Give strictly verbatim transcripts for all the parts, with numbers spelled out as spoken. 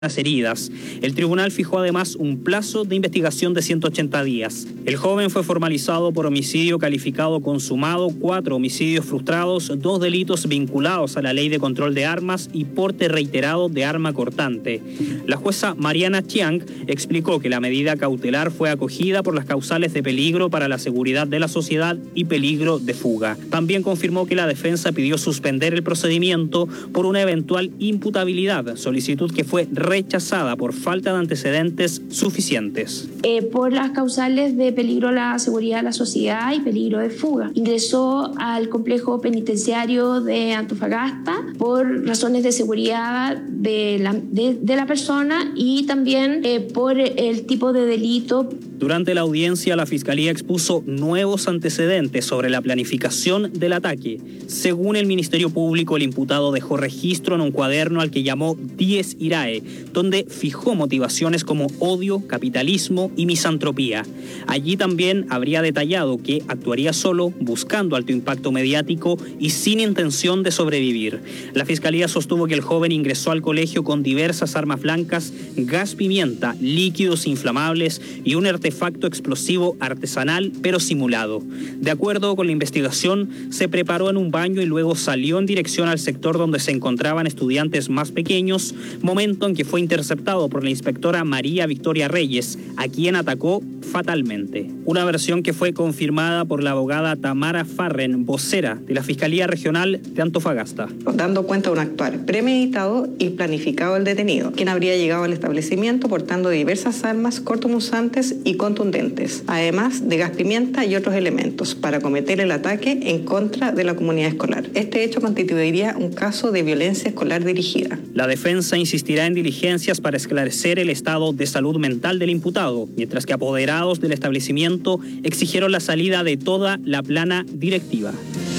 las heridas. El tribunal fijó además un plazo de investigación de ciento ochenta días. El joven fue formalizado por homicidio calificado consumado, cuatro homicidios frustrados, dos delitos vinculados a la ley de control de armas y porte reiterado de arma cortante. La jueza Mariana Chiang explicó que la medida cautelar fue acogida por las causales de peligro para la seguridad de la sociedad y peligro de fuga. También confirmó que la defensa pidió suspender el procedimiento por una eventual imputabilidad, solicitud que fue rechazada por falta de antecedentes suficientes. Eh, por las causales de peligro a la seguridad de la sociedad y peligro de fuga. Ingresó al complejo penitenciario de Antofagasta por razones de seguridad de la, de, de la persona y también eh, por el tipo de delito. Durante la audiencia, la Fiscalía expuso nuevos antecedentes sobre la planificación del ataque. Según el Ministerio Público, el imputado dejó registro en un cuaderno al que llamó Dies Irae, donde fijó motivaciones como odio, capitalismo y misantropía. Allí también habría detallado que actuaría solo, buscando alto impacto mediático y sin intención de sobrevivir. La Fiscalía sostuvo que el joven ingresó al colegio con diversas armas blancas, gas pimienta, líquidos inflamables y un artefacto explosivo artesanal pero simulado. De acuerdo con la investigación, se preparó en un baño y luego salió en dirección al sector donde se encontraban estudiantes más pequeños, momento en que fue interceptado por la inspectora María Victoria Reyes, a quien atacó fatalmente. Una versión que fue confirmada por la abogada Tamara Farren, vocera de la Fiscalía Regional de Antofagasta. Dando cuenta de un actuar premeditado y planificado del detenido, quien habría llegado al establecimiento portando diversas armas cortopunzantes y contundentes, además de gas pimienta y otros elementos, para cometer el ataque en contra de la comunidad escolar. Este hecho constituiría un caso de violencia escolar dirigida. La defensa insistirá en diligencias para esclarecer el estado de salud mental del imputado, mientras que apoderados del establecimiento exigieron la salida de toda la plana directiva.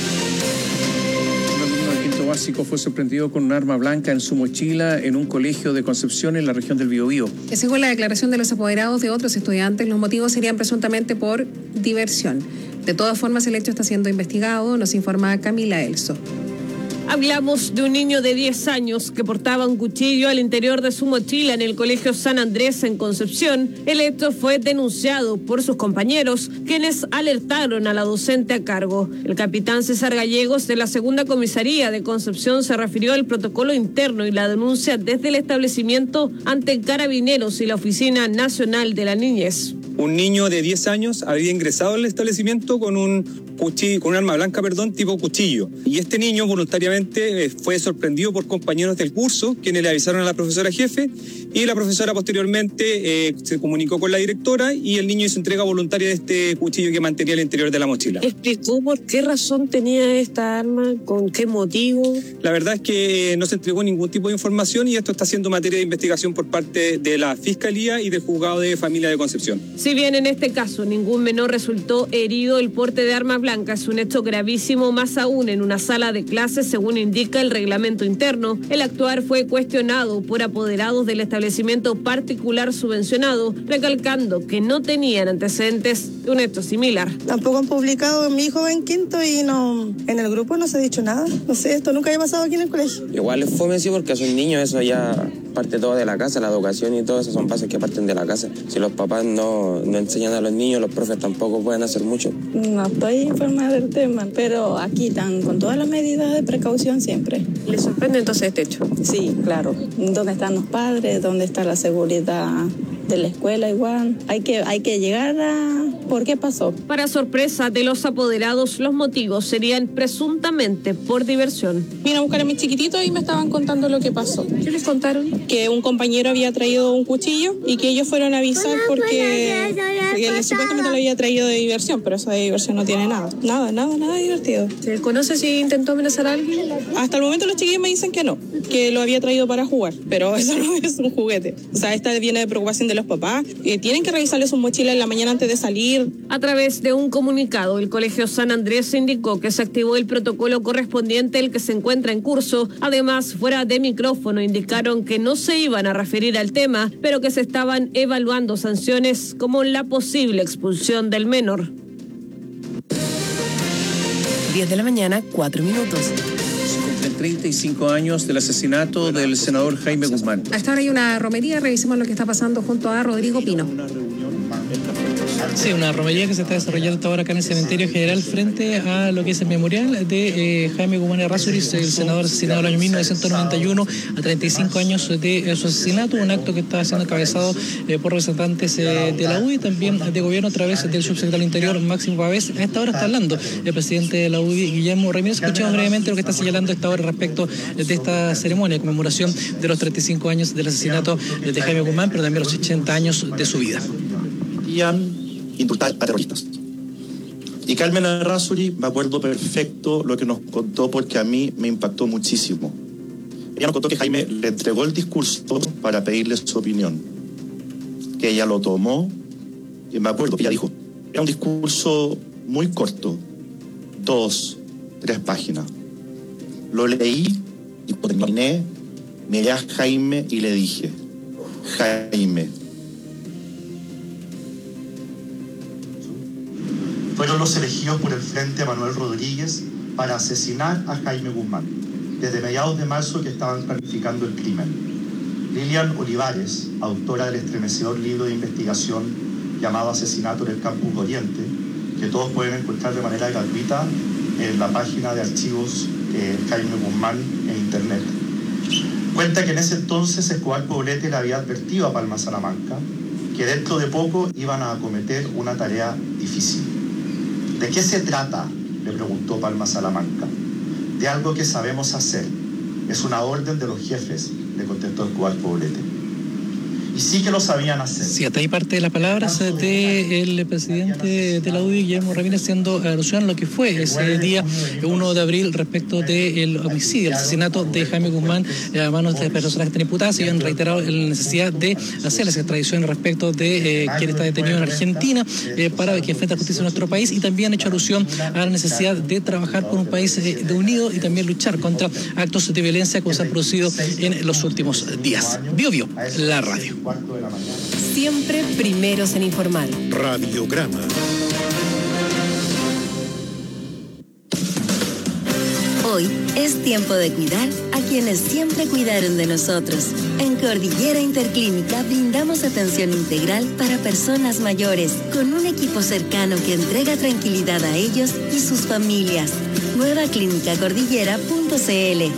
Un alumno de quinto básico fue sorprendido con un arma blanca en su mochila en un colegio de Concepción en la región del Biobío. Según la declaración de los apoderados de otros estudiantes, los motivos serían presuntamente por diversión. De todas formas, el hecho está siendo investigado, nos informa Camila Elso. Hablamos de un niño de diez años que portaba un cuchillo al interior de su mochila en el Colegio San Andrés en Concepción. El hecho fue denunciado por sus compañeros, quienes alertaron a la docente a cargo. El capitán César Gallegos de la Segunda Comisaría de Concepción se refirió al protocolo interno y la denuncia desde el establecimiento ante Carabineros y la Oficina Nacional de la Niñez. Un niño de diez años habría ingresado al establecimiento con un cuchillo, con un arma blanca, perdón, tipo cuchillo. Y este niño voluntariamente eh, fue sorprendido por compañeros del curso, quienes le avisaron a la profesora jefe, y la profesora posteriormente eh, se comunicó con la directora y el niño hizo entrega voluntaria de este cuchillo que mantenía al interior de la mochila. ¿Explicó por qué razón tenía esta arma? ¿Con qué motivo? La verdad es que no se entregó ningún tipo de información y esto está siendo materia de investigación por parte de la Fiscalía y del Juzgado de Familia de Concepción. Si bien en este caso ningún menor resultó herido, el porte de armas blancas es un hecho gravísimo, más aún en una sala de clases, según indica el reglamento interno. El actuar fue cuestionado por apoderados del establecimiento particular subvencionado, recalcando que no tenían antecedentes de un hecho similar. Tampoco han publicado, mi hijo va en quinto y no, en el grupo no se ha dicho nada. No sé, esto nunca había pasado aquí en el colegio. Igual es fome, sí, porque es un niño, eso ya parte todo de la casa, la educación y todo eso son bases que parten de la casa. Si los papás no, no enseñan a los niños, los profes tampoco pueden hacer mucho. No estoy informada del tema, pero aquí están con todas las medidas de precaución siempre. ¿Le sorprende entonces este hecho? Sí, claro. ¿Dónde están los padres? ¿Dónde está la seguridad de la escuela igual? Hay que, hay que llegar a por qué pasó. Para sorpresa de los apoderados, los motivos serían presuntamente por diversión. Vine a buscar a mis chiquititos y me estaban contando lo que pasó. ¿Qué les contaron? Que un compañero había traído un cuchillo y que ellos fueron a avisar porque, porque él supuestamente lo había traído de diversión, pero eso de diversión no tiene nada. Nada, nada, nada divertido. ¿Se conoce si intentó amenazar a alguien? Hasta el momento los chiquillos me dicen que no, que lo había traído para jugar, pero eso no es un juguete. O sea, esta viene de preocupación de los papás. Eh, tienen que revisarle su mochila en la mañana antes de salir. A través de un comunicado, el Colegio San Andrés indicó que se activó el protocolo correspondiente, el que se encuentra en curso. Además, fuera de micrófono, indicaron que no se iban a referir al tema, pero que se estaban evaluando sanciones como la posible expulsión del menor. diez de la mañana, cuatro minutos. treinta y cinco años del asesinato del senador Jaime Guzmán. Hasta ahora hay una romería, revisemos lo que está pasando junto a Rodrigo Pino. Sí, una romería que se está desarrollando hasta ahora acá en el Cementerio General frente a lo que es el memorial de eh, Jaime Guzmán Errázuriz, el senador asesinado en el año mil novecientos noventa y uno a treinta y cinco años de su asesinato, un acto que está siendo encabezado eh, por representantes eh, de la U D I y también de gobierno a través del subsecretario del Interior, Máximo Pavés. A esta hora está hablando el presidente de la U D I, Guillermo Ramírez. Escuchemos brevemente lo que está señalando a esta hora respecto de esta ceremonia de conmemoración de los treinta y cinco años del asesinato de Jaime Guzmán, pero también los ochenta años de su vida. Indultar a terroristas. Y Carmen Errázuriz, me acuerdo perfecto lo que nos contó porque a mí me impactó muchísimo. Ella nos contó que Jaime le entregó el discurso para pedirle su opinión, que ella lo tomó, y me acuerdo que ella dijo, era un discurso muy corto, dos, tres páginas. Lo leí y terminé, miré a Jaime y le dije, Jaime, fueron los elegidos por el Frente Manuel Rodríguez para asesinar a Jaime Guzmán, desde mediados de marzo que estaban planificando el crimen. Lilian Olivares, autora del estremecedor libro de investigación llamado Asesinato en el Campus Oriente, que todos pueden encontrar de manera gratuita en la página de archivos eh, Jaime Guzmán en internet, cuenta que en ese entonces Escobar Poblete le había advertido a Palma Salamanca que dentro de poco iban a acometer una tarea difícil. ¿De qué se trata?, le preguntó Palma Salamanca. De algo que sabemos hacer. Es una orden de los jefes, le contestó Escobar Poblete. Y sí que lo sabían hacer. Sí, hasta ahí parte de las palabras del presidente de la U D I, Guillermo Ramírez, haciendo alusión a lo que fue ese día uno de abril respecto del homicidio, el asesinato de Jaime Guzmán a manos de personas que están imputadas, y han reiterado la necesidad de hacer esa extradición respecto de eh, quien está detenido en Argentina eh, para que enfrente a la justicia en nuestro país, y también han hecho alusión a la necesidad de trabajar por un país eh, de unido y también luchar contra actos de violencia que se han producido en los últimos días. Bio Bio, la radio. Siempre primeros en informar. Radiograma. Hoy es tiempo de cuidar a quienes siempre cuidaron de nosotros. En Cordillera Interclínica brindamos atención integral para personas mayores, con un equipo cercano que entrega tranquilidad a ellos y sus familias. nueva clínica cordillera punto c l.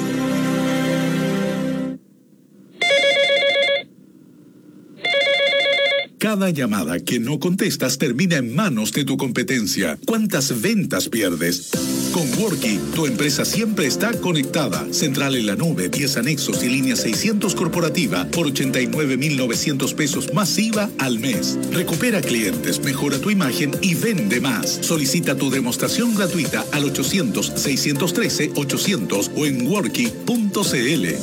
Cada llamada que no contestas termina en manos de tu competencia. ¿Cuántas ventas pierdes? Con Worky, tu empresa siempre está conectada. Central en la nube, diez anexos y línea seiscientos corporativa por ochenta y nueve mil novecientos pesos más I V A al mes. Recupera clientes, mejora tu imagen y vende más. Solicita tu demostración gratuita al ochocientos, seiscientos trece, ochocientos o en worky punto c l.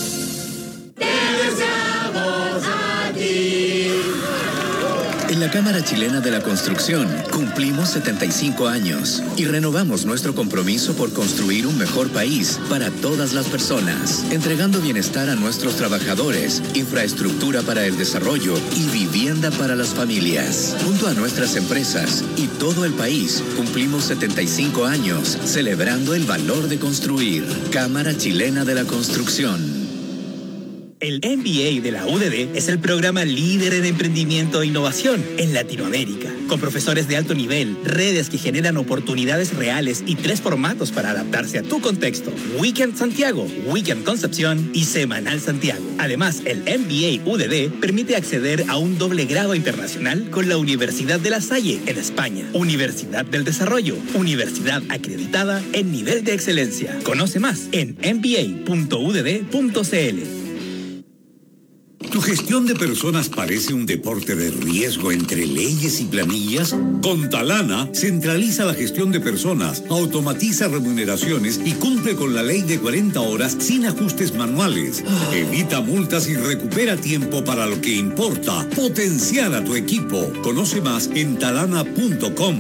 En la Cámara Chilena de la Construcción cumplimos setenta y cinco años y renovamos nuestro compromiso por construir un mejor país para todas las personas, entregando bienestar a nuestros trabajadores, infraestructura para el desarrollo y vivienda para las familias. Junto a nuestras empresas y todo el país cumplimos setenta y cinco años celebrando el valor de construir. Cámara Chilena de la Construcción. El M B A de la U D D es el programa líder en emprendimiento e innovación en Latinoamérica, con profesores de alto nivel, redes que generan oportunidades reales y tres formatos para adaptarse a tu contexto: Weekend Santiago, Weekend Concepción y Semanal Santiago. Además, el M B A U D D permite acceder a un doble grado internacional con la Universidad de La Salle en España, Universidad del Desarrollo, universidad acreditada en nivel de excelencia. Conoce más en m b a punto u d d punto c l. ¿Tu gestión de personas parece un deporte de riesgo entre leyes y planillas? Con Talana, centraliza la gestión de personas, automatiza remuneraciones y cumple con la ley de cuarenta horas sin ajustes manuales. Evita multas y recupera tiempo para lo que importa. Potenciar a tu equipo. Conoce más en talana punto com.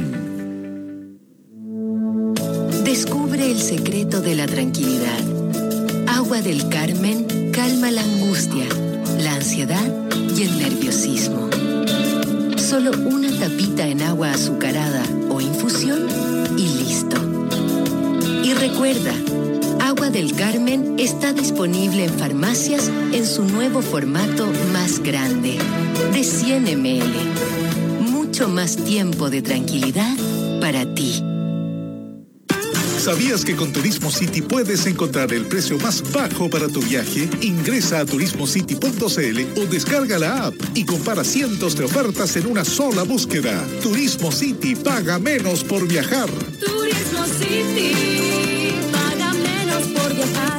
Descubre el secreto de la tranquilidad. Agua del Carmen calma la angustia, la ansiedad y el nerviosismo. Solo una tapita en agua azucarada o infusión y listo. Y recuerda, Agua del Carmen está disponible en farmacias en su nuevo formato más grande, de cien mililitros. Mucho más tiempo de tranquilidad para ti. ¿Sabías que con Turismo City puedes encontrar el precio más bajo para tu viaje? Ingresa a turismo city punto c l o descarga la app y compara cientos de ofertas en una sola búsqueda. Turismo City, paga menos por viajar. Turismo City, paga menos por viajar.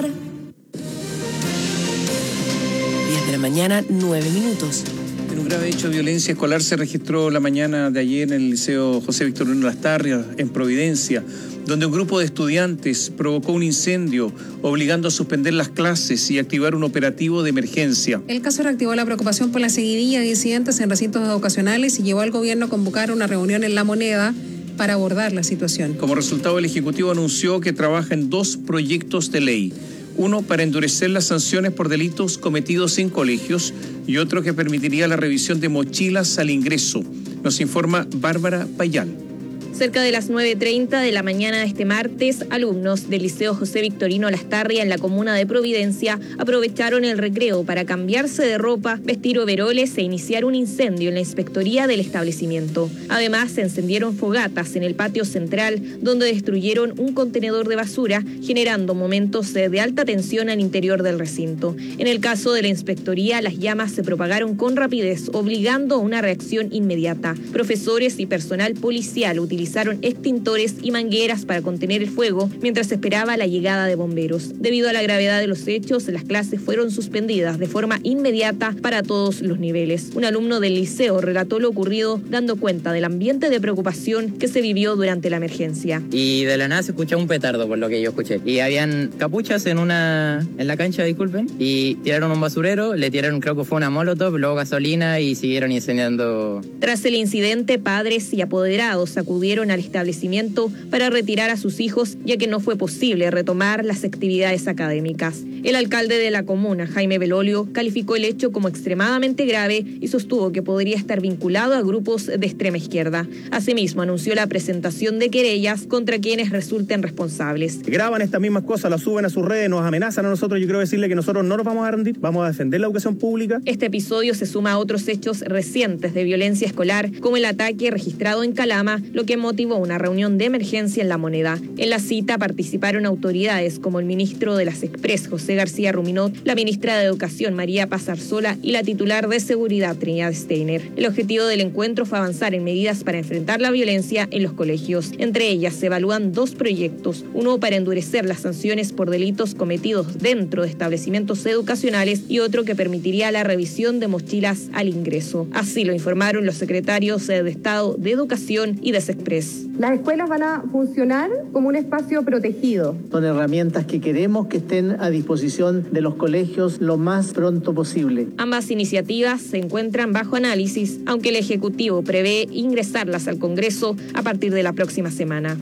diez de la mañana, nueve minutos. En un grave hecho de violencia escolar se registró la mañana de ayer en el Liceo José Victorino Lastarria, en Providencia, donde un grupo de estudiantes provocó un incendio, obligando a suspender las clases y activar un operativo de emergencia. El caso reactivó la preocupación por la seguidilla de incidentes en recintos educacionales y llevó al gobierno a convocar una reunión en La Moneda para abordar la situación. Como resultado, el Ejecutivo anunció que trabaja en dos proyectos de ley. Uno para endurecer las sanciones por delitos cometidos en colegios y otro que permitiría la revisión de mochilas al ingreso. Nos informa Bárbara Payal. Cerca de las nueve treinta de la mañana de este martes, alumnos del Liceo José Victorino Lastarria en la comuna de Providencia aprovecharon el recreo para cambiarse de ropa, vestir overoles e iniciar un incendio en la inspectoría del establecimiento. Además, se encendieron fogatas en el patio central, donde destruyeron un contenedor de basura, generando momentos de alta tensión al interior del recinto. En el caso de la inspectoría, las llamas se propagaron con rapidez, obligando a una reacción inmediata. Profesores y personal policial utilizaron Utilizaron extintores y mangueras para contener el fuego mientras esperaba la llegada de bomberos. Debido a la gravedad de los hechos, las clases fueron suspendidas de forma inmediata para todos los niveles. Un alumno del liceo relató lo ocurrido, dando cuenta del ambiente de preocupación que se vivió durante la emergencia. Y de la nada se escuchaba un petardo, por lo que yo escuché. Y habían capuchas en una en la cancha, disculpen, y tiraron un basurero, le tiraron, creo que fue una molotov, luego gasolina y siguieron incendiando. Tras el incidente, padres y apoderados acudieron al establecimiento para retirar a sus hijos, ya que no fue posible retomar las actividades académicas. El alcalde de la comuna, Jaime Belolio, calificó el hecho como extremadamente grave y sostuvo que podría estar vinculado a grupos de extrema izquierda. Asimismo, anunció la presentación de querellas contra quienes resulten responsables. Graban estas mismas cosas, las suben a sus redes, nos amenazan a nosotros. Yo quiero decirle que nosotros no nos vamos a rendir, vamos a defender la educación pública. Este episodio se suma a otros hechos recientes de violencia escolar, como el ataque registrado en Calama, lo que motivó una reunión de emergencia en La Moneda. En la cita participaron autoridades como el ministro de las Express, José García Ruminot, la ministra de Educación, María Paz Arzola, y la titular de Seguridad, Trinidad Steiner. El objetivo del encuentro fue avanzar en medidas para enfrentar la violencia en los colegios. Entre ellas se evalúan dos proyectos, uno para endurecer las sanciones por delitos cometidos dentro de establecimientos educacionales y otro que permitiría la revisión de mochilas al ingreso. Así lo informaron los secretarios de Estado de Educación y de Sexpress. Las escuelas van a funcionar como un espacio protegido. Son herramientas que queremos que estén a disposición de los colegios lo más pronto posible. Ambas iniciativas se encuentran bajo análisis, aunque el Ejecutivo prevé ingresarlas al Congreso a partir de la próxima semana.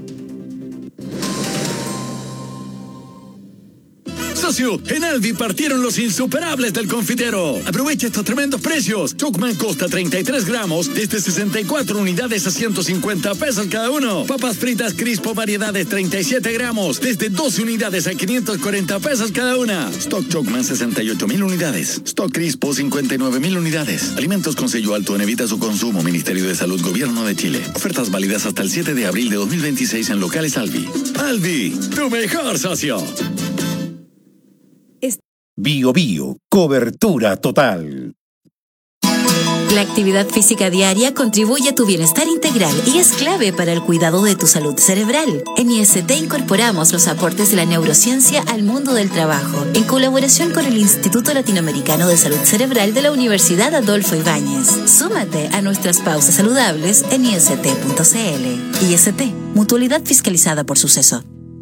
Socio, en Alvi partieron los insuperables del confitero. Aprovecha estos tremendos precios. Chocman Costa treinta y tres gramos desde sesenta y cuatro unidades a ciento cincuenta pesos cada uno. Papas fritas Crispo variedades treinta y siete gramos desde doce unidades a quinientos cuarenta pesos cada una. Stock Chocman sesenta y ocho mil unidades. Stock Crispo cincuenta y nueve mil unidades. Alimentos con sello alto en evita su consumo. Ministerio de Salud, Gobierno de Chile. Ofertas válidas hasta el siete de abril de dos mil veintiséis en locales Alvi. Alvi, tu mejor socio. Bio Bio, cobertura total. La actividad física diaria contribuye a tu bienestar integral y es clave para el cuidado de tu salud cerebral. En I S T incorporamos los aportes de la neurociencia al mundo del trabajo, en colaboración con el Instituto Latinoamericano de Salud Cerebral de la Universidad Adolfo Ibáñez. Súmate a nuestras pausas saludables en i s t punto c l. I S T, mutualidad fiscalizada por Suceso.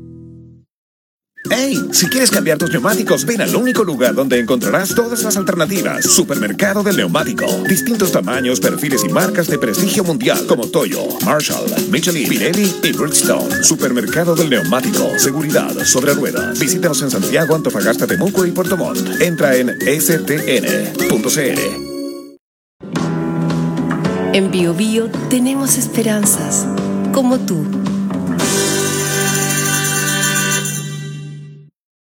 ¡Hey! Si quieres cambiar tus neumáticos, ven al único lugar donde encontrarás todas las alternativas. Supermercado del Neumático. Distintos tamaños, perfiles y marcas de prestigio mundial como Toyo, Marshall, Michelin, Pirelli y Bridgestone. Supermercado del Neumático. Seguridad sobre ruedas. Visítanos en Santiago, Antofagasta, Temuco y Puerto Montt. Entra en s t n punto c l. En Bio Bio tenemos esperanzas, como tú.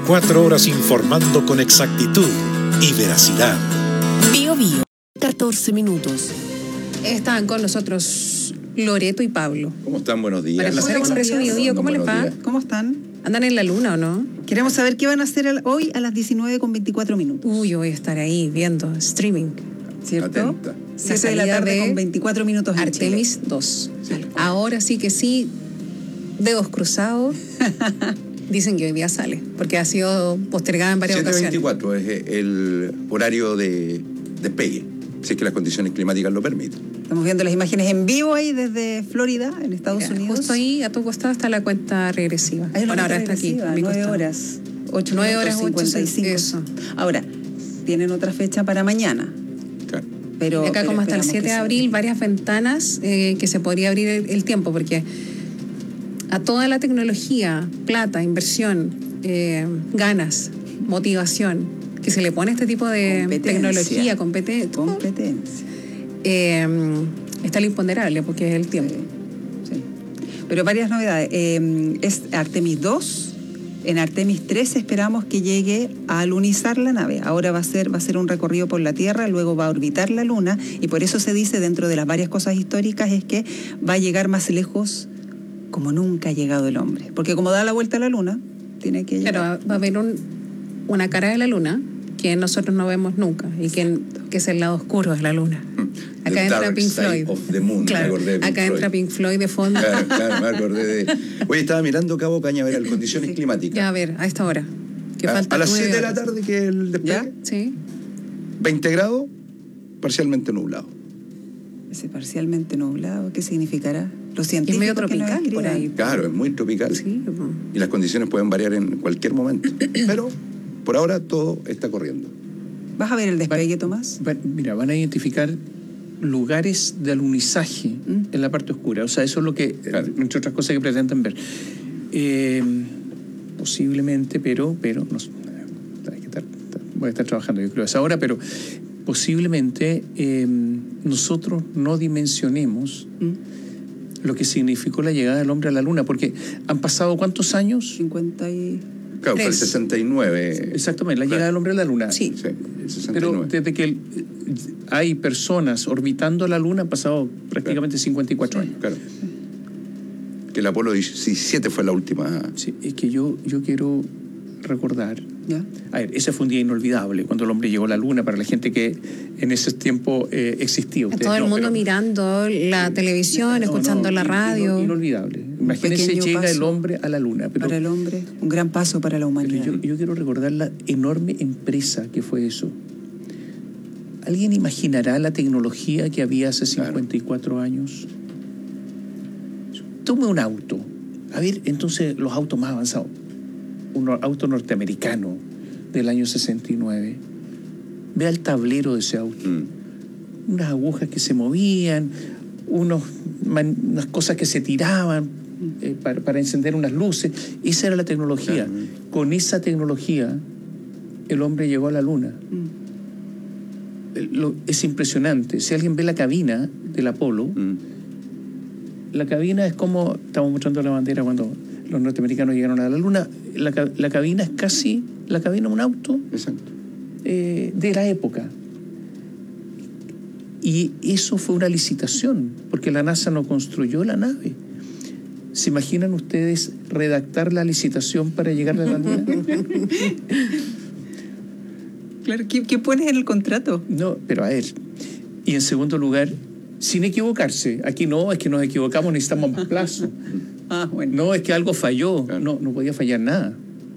veinticuatro horas informando con exactitud y veracidad. Bio Bio, catorce minutos. Están con nosotros Loreto y Pablo. ¿Cómo están? Buenos días. Para pasar Expreso Bio Bio, ¿cómo les va? ¿Cómo están? ¿Andan en la luna o no? Queremos saber qué van a hacer hoy a las diecinueve con veinticuatro minutos. Uy, yo voy a estar ahí viendo streaming. ¿Cierto? Atenta. siete de la tarde con veinticuatro minutos en Artemis dos. Sí. Ahora sí que sí, dedos cruzados. Dicen que hoy día sale, porque ha sido postergada en varias ocasiones. siete veinticuatro es el horario de despegue, si es que las condiciones climáticas lo permiten. Estamos viendo las imágenes en vivo ahí desde Florida, en Estados Mira, Unidos. Justo ahí, a tu costado, está la cuenta regresiva. Ahí bueno, ahora está aquí. Nueve horas. Ocho nueve horas, cincuenta y cinco. Eso. Ahora, tienen otra fecha para mañana. Claro. Pero, y acá pero como hasta el siete de abril, varias ventanas eh, que se podría abrir el, el tiempo, porque a toda la tecnología, plata, inversión, eh, ganas, motivación, que se le pone este tipo de tecnología, competen competencia, eh, está lo imponderable, porque es el tiempo. Sí, sí. Pero varias novedades. Eh, es Artemis dos. En Artemis tres esperamos que llegue a alunizar la nave. Ahora va a ser, va a ser un recorrido por la Tierra, luego va a orbitar la Luna, y por eso se dice, dentro de las varias cosas históricas, es que va a llegar más lejos como nunca ha llegado el hombre. Porque como da la vuelta a la Luna, tiene que llegar. Claro, va a haber un, una cara de la Luna que nosotros no vemos nunca, y que, que es el lado oscuro de la Luna. The acá entra Pink Floyd. Of the moon, claro, me acordé de Pink acá Floyd. entra Pink Floyd de fondo. Claro, claro, me acordé de... Oye, estaba mirando Cabo Cañaveral, condiciones sí. climáticas. Ya, a ver, a esta hora. Que a, falta a las nueve siete de la horas. tarde, que es el despegue. ¿Ya? Sí. veinte grados, parcialmente nublado. Ese parcialmente nublado, ¿qué significará? Los científicos. Es medio tropical por ahí. Claro, es muy tropical. Sí. Y las condiciones pueden variar en cualquier momento. Pero por ahora todo está corriendo. ¿Vas a ver el despegue, Tomás? Va, mira, van a identificar lugares de alunizaje ¿Mm? en la parte oscura. O sea, eso es lo que, claro, entre otras cosas que pretenden ver. Eh, posiblemente, pero, pero no, hay que estar, voy a estar trabajando, yo creo, a esa hora, pero posiblemente eh, nosotros no dimensionemos ¿Mm? lo que significó la llegada del hombre a la Luna, porque han pasado ¿cuántos años? cincuenta y... Claro, fue el sesenta y nueve. Exactamente, la llegada del hombre a la Luna. Sí. Sí, el sesenta y nueve. Pero desde que el, hay personas orbitando la Luna han pasado prácticamente claro. cincuenta y cuatro sí. años. Claro. Que el Apolo diecisiete fue la última. Sí, es que yo, yo quiero recordar. ¿Ya? A ver, ese fue un día inolvidable cuando el hombre llegó a la Luna para la gente que en ese tiempo eh, existía. Ustedes, todo el no, mundo pero, mirando la televisión, no, escuchando no, la radio. Inolvidable. Imagínense, llega el hombre a la Luna. Pero, para el hombre, un gran paso para la humanidad. Yo, yo quiero recordar la enorme empresa que fue eso. ¿Alguien imaginará la tecnología que había hace cincuenta y cuatro claro. años? Tome un auto. A ver, entonces, los autos más avanzados. Un auto norteamericano del año sesenta y nueve. Vea el tablero de ese auto. Mm. Unas agujas que se movían, unos, man, unas cosas que se tiraban eh, para, para encender unas luces. Esa era la tecnología. Mm. Con esa tecnología, el hombre llegó a la Luna. Mm. Lo, es impresionante. Si alguien ve la cabina del Apolo, mm. la cabina es como, estamos mostrando la bandera cuando los norteamericanos llegaron a la Luna, la, la cabina es casi la cabina de un auto. Exacto. Eh, de la época. Y eso fue una licitación, porque la NASA no construyó la nave. ¿Se imaginan ustedes redactar la licitación para llegar a la Luna? Claro, ¿qué, ¿qué pones en el contrato? No, pero a ver. Y en segundo lugar, sin equivocarse. Aquí no, es que nos equivocamos, necesitamos más plazo. Ah, bueno. No, es que algo falló. Claro. No, no podía fallar nada.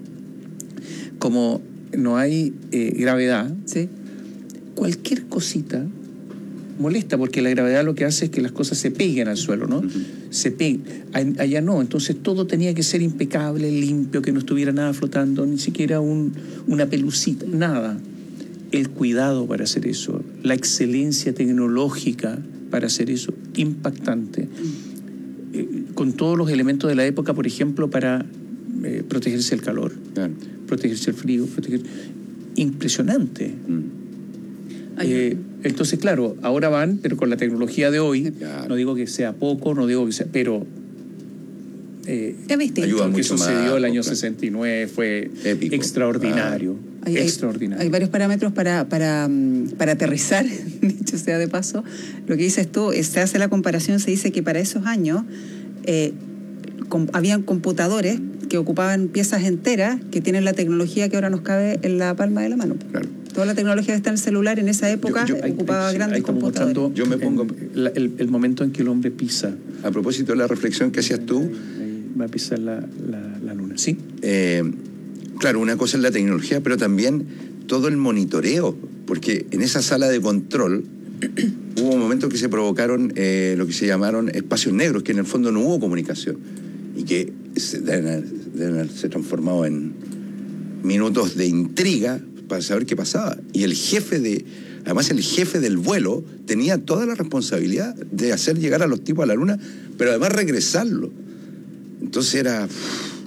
Como no hay eh, gravedad, ¿sí? Cualquier cosita molesta, porque la gravedad lo que hace es que las cosas se peguen al suelo, ¿no? Uh-huh. Se peguen. Allá no, entonces todo tenía que ser impecable, limpio, que no estuviera nada flotando, ni siquiera un, una pelucita, nada. El cuidado para hacer eso, la excelencia tecnológica para hacer eso, impactante. Uh-huh. Eh, con todos los elementos de la época, por ejemplo, para eh, protegerse del calor, claro. protegerse del frío, proteger... impresionante. Uh-huh. Eh, entonces, claro, ahora van, pero con la tecnología de hoy, claro. No digo que sea poco, no digo que sea, pero eh, es distinto. Ayuda lo que mucho sucedió más, el año claro. sesenta y nueve fue Épico. extraordinario. Ah. Hay, hay- extraordinario. hay varios parámetros para, para, mm, para aterrizar, dicho sea de paso. Lo que dices tú, eh, se hace la comparación, se dice que para esos años eh, com- habían computadores que ocupaban piezas enteras que tienen la tecnología que ahora nos cabe en la palma de la mano. Claro. Toda la tecnología que está en el celular en esa época Yo- yo- eh, ocupaba Sí, grandes ahí estamos computadores. mostrando Yo me pongo- en la- el, el momento en que el hombre pisa. A propósito de la reflexión que hacías tú, Ahí va a pisar la, la- la luna. ¿Sí? eh, claro, una cosa es la tecnología, pero también todo el monitoreo, porque en esa sala de control hubo momentos que se provocaron eh, lo que se llamaron espacios negros, que en el fondo no hubo comunicación y que se, deben, haber- deben haberse transformado en minutos de intriga para saber qué pasaba. Y el jefe de, además el jefe del vuelo tenía toda la responsabilidad de hacer llegar a los tipos a la luna, pero además regresarlo. Entonces era uf,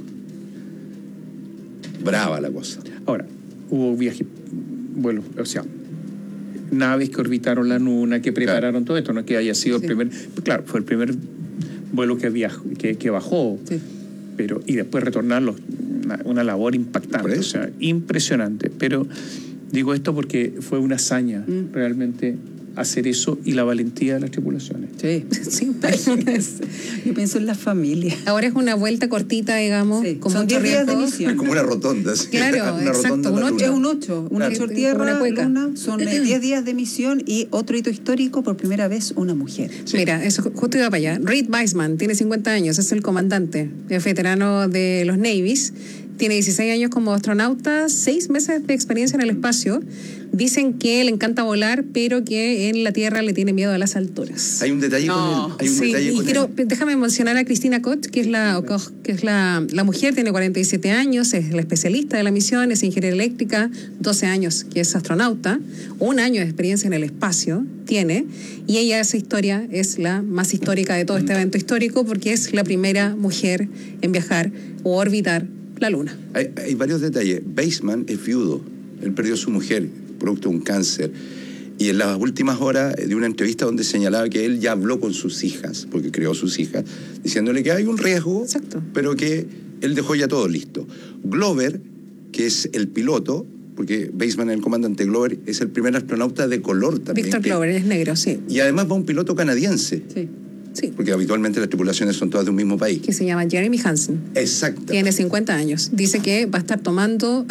brava la cosa. Ahora, hubo viajes, vuelos, o sea, naves que orbitaron la luna, que prepararon todo esto, no que haya sido Sí. el primer, claro, fue el primer vuelo que viajó, que, que bajó, Sí. pero y después retornarlo, una, una labor Por impactante, eso. o sea, impresionante. Pero digo esto porque fue una hazaña Mm. realmente hacer eso y la valentía de las tripulaciones. Sí. Sí, Yo pienso en la familia. ahora es una vuelta cortita, digamos, Sí, con son mucho diez días de riesgo. misión. Es como una rotonda. ¿sí? Claro, una exacto, rotonda en un la ocho Es luna. un ocho, un Claro. ocho Como tierra, una cueca. luna, son eh, diez días de misión y otro hito histórico, por primera vez una mujer. Mira, eso justo iba para allá. Reed Weissman tiene cincuenta años, es el comandante, es veterano de los Navies. Tiene dieciséis años como astronauta, seis meses de experiencia en el espacio. Dicen que le encanta volar, pero que en la Tierra le tiene miedo a las alturas. Hay un detalle No. con él. Hay un Sí, detalle y con quiero, él. déjame mencionar a Cristina Koch, que es la Koch, que es la, la mujer, tiene cuarenta y siete años, es la especialista de la misión, es ingeniera eléctrica, doce años que es astronauta, un año de experiencia en el espacio tiene, y ella esa historia es la más histórica de todo este evento histórico porque es la primera mujer en viajar o orbitar la Luna. Hay, hay varios detalles. Weissman es viudo. Él perdió a su mujer, producto de un cáncer. Y en las últimas horas de una entrevista donde señalaba que él ya habló con sus hijas, porque creó sus hijas, diciéndole que hay un riesgo, Exacto. pero que él dejó ya todo listo. Glover, que es el piloto, porque Weissman, el comandante Glover, es el primer astronauta de color también. Víctor que- Glover es negro, sí. Y además va un piloto canadiense, Sí. Sí, porque habitualmente las tripulaciones son todas de un mismo país. que se llama Jeremy Hansen. Exacto. Tiene cincuenta años. Dice que va a estar tomando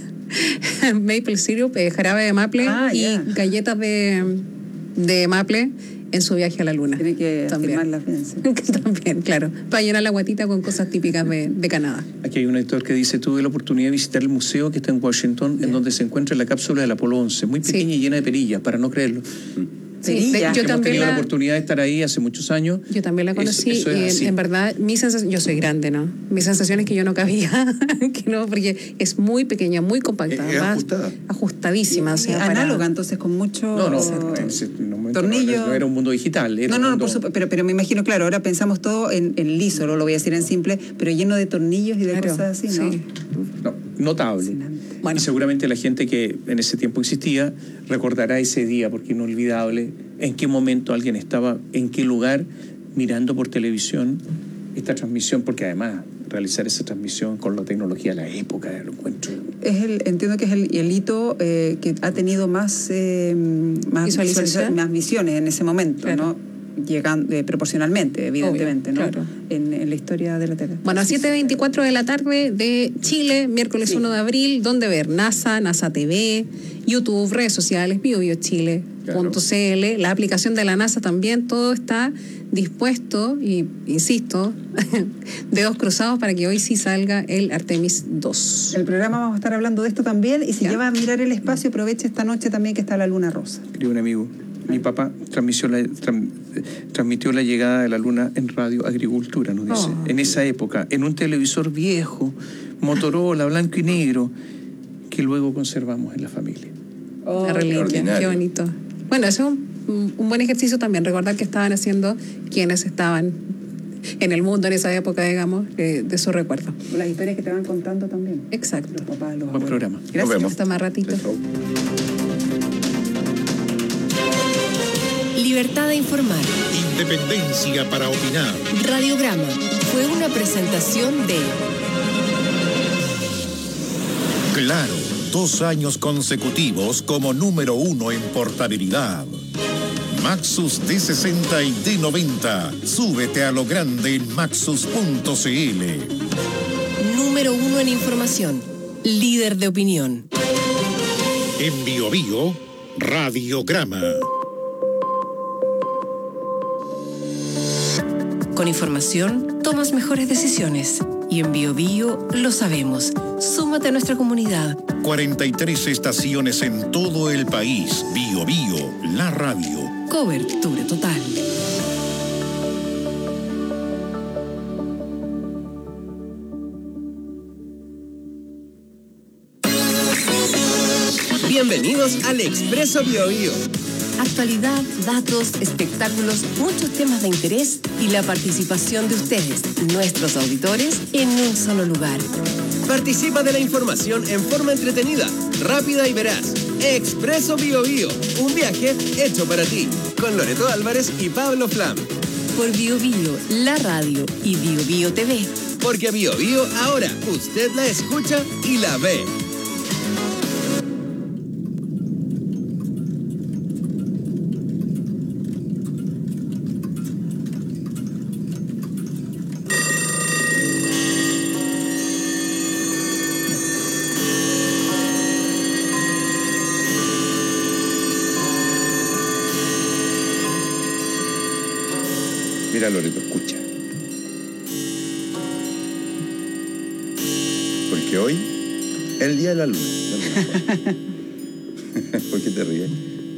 maple syrup, eh, jarabe de maple Ah, y ya. galletas de, de maple en su viaje a la luna. Tiene que También. firmar la fianza. También, claro. Para llenar la guatita con cosas típicas de, de Canadá. Aquí hay un editor que dice, tuve la oportunidad de visitar el museo que está en Washington, en donde se encuentra la cápsula del Apolo once, muy pequeña y llena de perillas, para no creerlo. Sí, Perilla. de- yo Hemos también tenido la la, oportunidad de estar ahí hace muchos años. yo también la conocí Eso- eso es y así. en, en verdad mi sensación, yo soy grande, ¿no? Mi sensación es que yo no cabía, que no, porque es muy pequeña, muy compacta, Es- es ¿verdad? ajustada. ajustadísima. O sea, para- Análoga, entonces, con mucho... No, no, eh, en ese momento tornillo. no, no era un mundo digital. Era No, un no, no, mundo- por supuesto, pero, pero me imagino, claro, ahora pensamos todo en, en liso, no lo voy a decir en simple, pero lleno de tornillos y de Claro, cosas así, ¿no? sí. No, notable. Fascinante. Bueno. Y seguramente la gente que en ese tiempo existía recordará ese día, porque inolvidable, en qué momento alguien estaba, en qué lugar, mirando por televisión esta transmisión, porque además realizar esa transmisión con la tecnología de la época, lo encuentro. Es el, entiendo que es el, el hito eh, que ha tenido más, eh, más, Visualización. visualiza- más visiones en ese momento, Claro. ¿no? Llegando, eh, proporcionalmente, evidentemente, Obvio, ¿no? claro. En, en la historia de la Tierra. Bueno, a siete veinticuatro de la tarde de Chile, miércoles Sí. uno de abril, ¿dónde ver? NASA, NASA T V, YouTube, redes sociales, biobiochile punto c l, la aplicación de la NASA también, todo está dispuesto y, insisto, dedos cruzados para que hoy sí salga el Artemis dos. El programa vamos a estar hablando de esto también y si Ya. lleva a mirar el espacio, aproveche esta noche también que está la luna rosa. Querido un amigo, mi papá transmitió la, tran- transmitió la llegada de la luna en Radio Agricultura, nos dice. Oh. En esa época, en un televisor viejo, Motorola, blanco y negro, que luego conservamos en la familia. La reliquia, extraordinario. qué bonito. Bueno, eso es un, un buen ejercicio también, recordar que estaban haciendo quienes estaban en el mundo en esa época, digamos, eh, de su recuerdo. Las historias que te van contando también. Exacto. Los papás, los Buen abuelos. programa. Gracias. Nos vemos. Hasta más ratito. Libertad de informar. Independencia para opinar. Radiograma. fue una presentación de Claro, dos años consecutivos como número uno en portabilidad. Maxus D sesenta y D noventa. Súbete a lo grande en maxus punto c l. número uno en información, líder de opinión. En Bio Bio, Radiograma. Con información, tomas mejores decisiones. Y en Bio Bio lo sabemos. Súmate a nuestra comunidad. cuarenta y tres estaciones en todo el país. Bio Bio, la radio. Cobertura total. Bienvenidos al Expreso Bio Bio. Actualidad, datos, espectáculos, muchos temas de interés y la participación de ustedes, nuestros auditores, en un solo lugar. Participa de la información en forma entretenida, rápida y veraz. Expreso Bio Bio, un viaje hecho para ti, con Loreto Álvarez y Pablo Flam. Por Bio Bio, la radio y Bio Bio T V. Porque Bio Bio ahora usted la escucha y la ve. Mira, Loreto, escucha. Porque hoy es el día de la luna. ¿Por qué te ríes?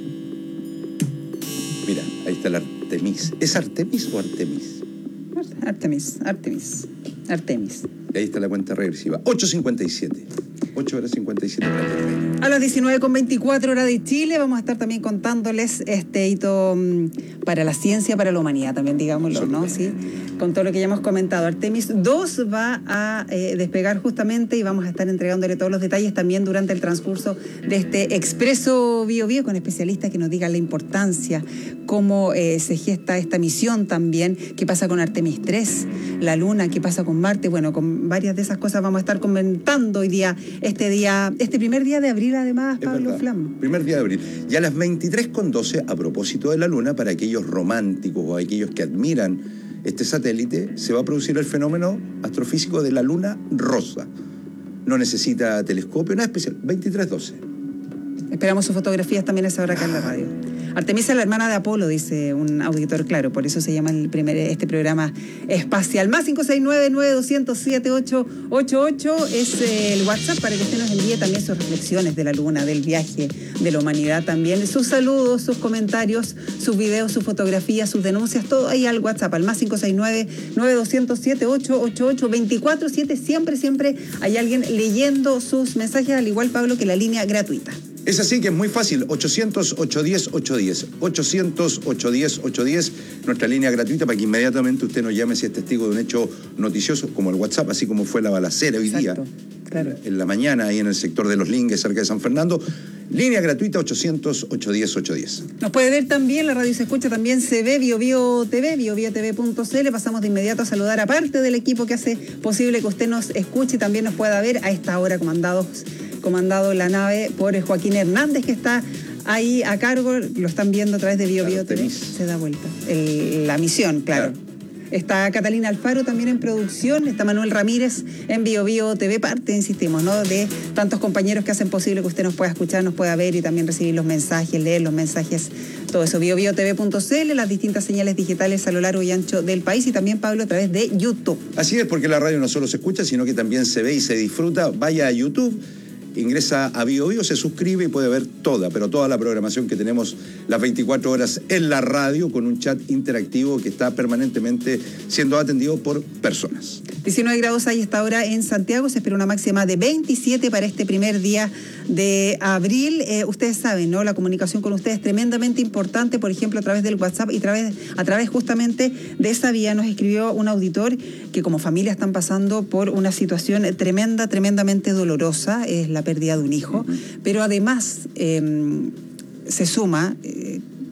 Mira, ahí está la Artemis. ¿Es Artemis o Artemis? Artemis, Artemis, Artemis. Y ahí está la cuenta regresiva. ocho cincuenta y siete. ocho horas cincuenta y siete minutos. A las diecinueve con veinticuatro hora de Chile vamos a estar también contándoles este hito um, para la ciencia, para la humanidad también, digámoslo, ¿no? Sí, con todo lo que ya hemos comentado. Artemis dos va a eh, despegar justamente y vamos a estar entregándole todos los detalles también durante el transcurso de este Expreso Bio Bio con especialistas que nos digan la importancia, cómo eh, se gesta esta misión también, qué pasa con Artemis tres, la Luna, qué pasa con Marte. Bueno, con varias de esas cosas vamos a estar comentando hoy día, este día, este primer día de abril además, Es Pablo verdad. Flam. Primer día de abril. Y a las veintitrés con doce, a propósito de la Luna, para aquellos románticos o aquellos que admiran este satélite, se va a producir el fenómeno astrofísico de la Luna rosa. No necesita telescopio, nada especial. veintitrés doce. Esperamos sus fotografías también a esa hora acá en la radio. Artemisa, la hermana de Apolo, dice un auditor, claro, por eso se llama el primer, este programa espacial. Más cinco seis nueve, nueve dos cero cero, siete ocho ocho ocho es el WhatsApp para que usted nos envíe también sus reflexiones de la Luna, del viaje, de la humanidad también, sus saludos, sus comentarios, sus videos, sus fotografías, sus denuncias, todo ahí al WhatsApp, al más cinco seis nueve, nueve dos cero cero, siete ocho ocho ocho, veinticuatro siete. Siempre, siempre hay alguien leyendo sus mensajes, al igual, Pablo, que la línea gratuita. Es así que es muy fácil, ochocientos, ochocientos diez, ochocientos diez, ochocientos, ochocientos diez, ochocientos diez, nuestra línea gratuita para que inmediatamente usted nos llame si es testigo de un hecho noticioso, como el WhatsApp, así como fue la balacera hoy Exacto, día, claro. en la mañana, ahí en el sector de Los Lingues, cerca de San Fernando. Línea gratuita ochocientos, ochocientos diez, ochocientos diez. Nos puede ver también, la radio se escucha, también se ve Bio Bio T V, bio bio t v punto c l. Pasamos de inmediato a saludar a parte del equipo que hace posible que usted nos escuche y también nos pueda ver a esta hora, comandados comandado la nave por Joaquín Hernández, que está ahí a cargo, lo están viendo a través de Bio Bio T V. Se da vuelta. El, la misión, claro. claro. Está Catalina Alfaro también en producción, está Manuel Ramírez en Bio Bio T V, parte, insistimos, ¿no?, de tantos compañeros que hacen posible que usted nos pueda escuchar, nos pueda ver y también recibir los mensajes, leer los mensajes, todo eso. bio bio t v punto c l, las distintas señales digitales a lo largo y ancho del país y también, Pablo, a través de YouTube. Así es, porque la radio no solo se escucha, sino que también se ve y se disfruta. Vaya a YouTube, ingresa a Bio Bio, se suscribe y puede ver toda, pero toda la programación que tenemos las veinticuatro horas en la radio, con un chat interactivo que está permanentemente siendo atendido por personas. diecinueve grados hay esta hora en Santiago, se espera una máxima de veintisiete para este primer día de abril. Eh, ustedes saben, ¿no?, la comunicación con ustedes es tremendamente importante, por ejemplo, a través del WhatsApp y a través, a través justamente de esa vía. Nos escribió un auditor que como familia están pasando por una situación tremenda, tremendamente dolorosa, es la pérdida de un hijo, uh-huh. pero además eh, se suma... Eh,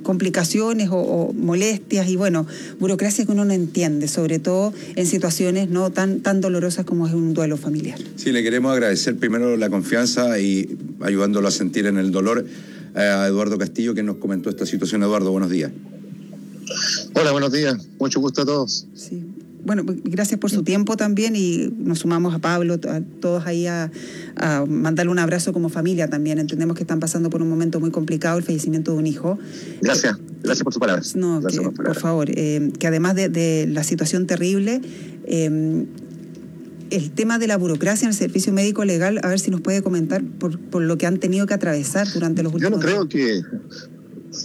complicaciones o, o molestias y, bueno, burocracia que uno no entiende, sobre todo en situaciones no tan, tan dolorosas como es un duelo familiar. Sí, le queremos agradecer primero la confianza y ayudándolo a sentir en el dolor a Eduardo Castillo, que nos comentó esta situación. Eduardo, buenos días. Hola, buenos días. Mucho gusto a todos. Sí. Bueno, gracias por su tiempo también y nos sumamos a Pablo, a todos ahí a, a mandarle un abrazo como familia también. Entendemos que están pasando por un momento muy complicado, el fallecimiento de un hijo. Gracias, gracias por sus palabras. No, gracias que, por, palabras. por favor, eh, que además de, de la situación terrible, eh, el tema de la burocracia en el servicio médico legal, a ver si nos puede comentar por, por lo que han tenido que atravesar durante los últimos días. Yo no creo días. que...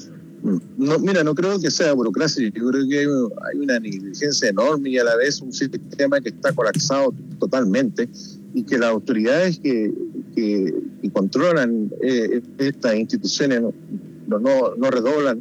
No, mira, no creo que sea burocracia, yo creo que hay, hay una negligencia enorme y a la vez un sistema que está colapsado totalmente y que las autoridades que, que, que controlan eh, estas instituciones no, no, no redoblan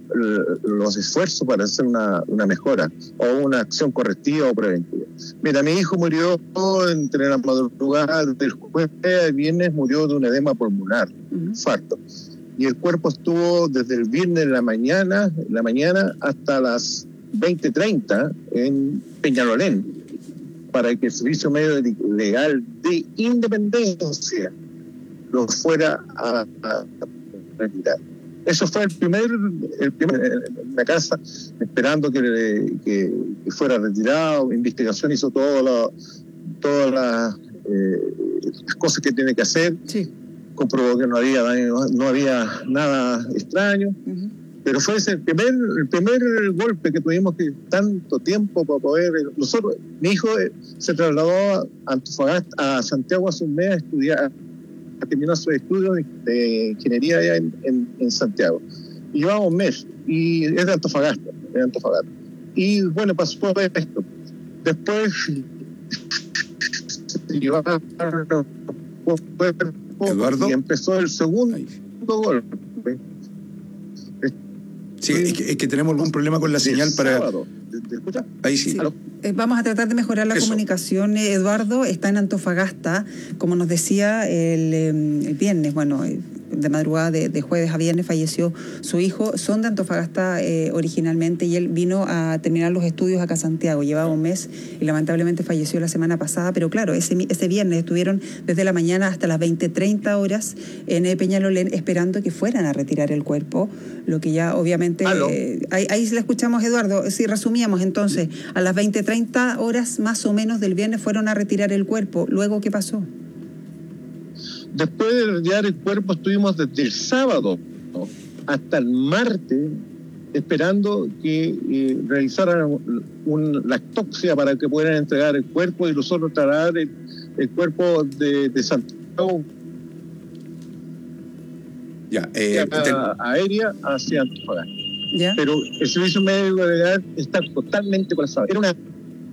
los esfuerzos para hacer una, una mejora o una acción correctiva o preventiva. Mira, mi hijo murió entre la madrugada del jueves al viernes, murió de un edema pulmonar, uh-huh. infarto. Y el cuerpo estuvo desde el viernes en la mañana, en la mañana hasta las veinte treinta en Peñalolén, para que el Servicio Médico Legal de Independencia lo fuera a, a retirar. Eso fue el primer, el primer en la casa, esperando que, que, que fuera retirado. Investigación hizo todo lo, todas las, eh, las cosas que tiene que hacer. Sí. Comprobó que no había daño, no había nada extraño, uh-huh. pero fue ese el primer, el primer golpe que tuvimos que tanto tiempo para poder. Nosotros, mi hijo se trasladó a Antofagasta, a Santiago hace un mes a estudiar, a terminar sus estudios de, de ingeniería allá en, en, en Santiago. Y llevaba un mes, y es de Antofagasta, de Antofagasta. Y bueno, pasó esto. Después se llevaron Eduardo. Y empezó el segundo Ay. golpe. Sí, es que, es que tenemos algún problema con la señal para... Sábado. ¿Te escuchas? Ahí sí. sí. Eh, vamos a tratar de mejorar la Eso. comunicación. Eh, Eduardo está en Antofagasta, como nos decía el, eh, el viernes, bueno... Eh, de madrugada de, de jueves a viernes falleció su hijo. Son de Antofagasta eh, originalmente y él vino a terminar los estudios acá a Santiago. Llevaba un mes y lamentablemente falleció la semana pasada, pero claro, ese, ese viernes estuvieron desde la mañana hasta las veinte treinta horas en eh, Peñalolén esperando que fueran a retirar el cuerpo, lo que ya obviamente... Eh, ahí, ahí le escuchamos, Eduardo. Si resumíamos entonces, a las veinte treinta horas más o menos del viernes fueron a retirar el cuerpo. ¿Luego qué pasó? Después de retirar el cuerpo estuvimos desde el sábado, ¿no?, hasta el martes esperando que eh, realizaran un, un, la autopsia para que pudieran entregar el cuerpo y nosotros trasladar el, el cuerpo de, de Santiago ya, eh, a, te... aérea hacia Antofagasta. ¿Ya? Pero el servicio médico legal está totalmente colapsado. Era una...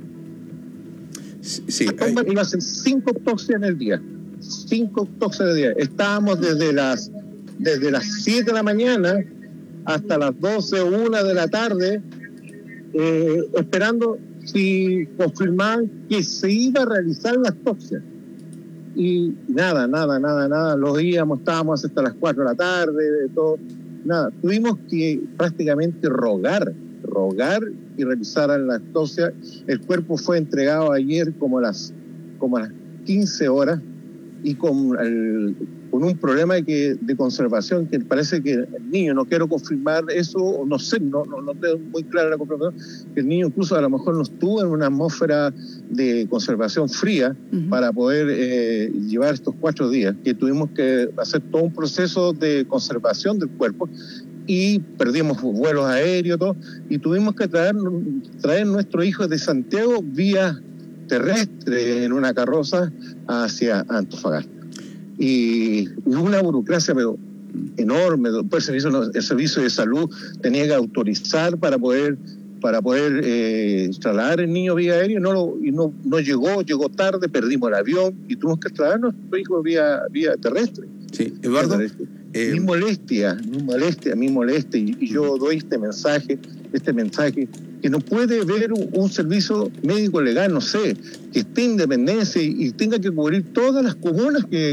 Sí, sí, iba a hacer cinco autopsias en el día. Cinco autopsias de día. Estábamos desde las desde las siete de la mañana hasta las doce, una de la tarde eh, esperando si confirmaban que se iba a realizar la autopsia. Y nada, nada, nada, nada. Los íbamos, estábamos hasta las cuatro de la tarde, todo, nada. Tuvimos que prácticamente rogar, rogar y realizaran la autopsia. El cuerpo fue entregado ayer como a las, como a las quince horas. Y con, el, con un problema de, que, de conservación que parece que el niño, no quiero confirmar eso, no sé, no, no, no tengo muy clara la confirmación, que el niño incluso a lo mejor no estuvo en una atmósfera de conservación fría uh-huh. para poder eh, llevar estos cuatro días, que tuvimos que hacer todo un proceso de conservación del cuerpo y perdimos vuelos aéreos, todo, y tuvimos que traer, traer nuestro hijo de Santiago vía terrestre en una carroza hacia Antofagasta. Y una burocracia pero enorme. Pues el servicio, el servicio de salud tenía que autorizar para poder para poder eh, trasladar el niño vía aérea, no lo, y no, no llegó, llegó tarde, perdimos el avión y tuvimos que trasladar a nuestro hijo vía, vía terrestre. Sí, Eduardo. Eh, mi molestia, mi molestia, mi molestia, y, y yo doy este mensaje, este mensaje, que no puede haber un, un servicio médico legal, no sé, que esté en independencia y, y tenga que cubrir todas las comunas que, que,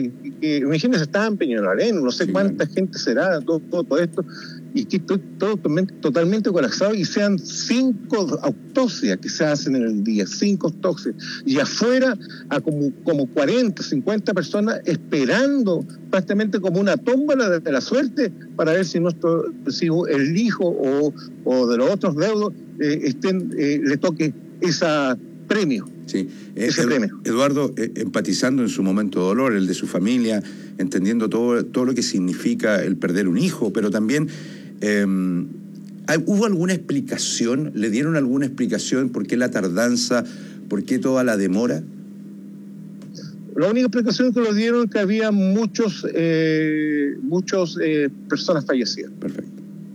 que, imagínense, estaba en Peñalolén, no sé sí, cuánta claro. gente será, todo, todo, todo esto, y que estoy todo totalmente colapsado, y sean cinco autopsias que se hacen en el día, cinco autopsias, y afuera a como, como cuarenta, cincuenta personas esperando prácticamente como una tómbola de, de la suerte para ver si nuestro, si el hijo o, o de los otros deudos eh, estén, eh, le toque esa premio. Sí, eh, Ed, Eduardo, eh, empatizando en su momento de dolor, el de su familia, entendiendo todo, todo lo que significa el perder un hijo, pero también, eh, ¿hubo alguna explicación? ¿Le dieron alguna explicación? ¿Por qué la tardanza? ¿Por qué toda la demora? La única explicación que lo dieron es que había muchos, eh, muchos eh, personas fallecidas. Perfecto.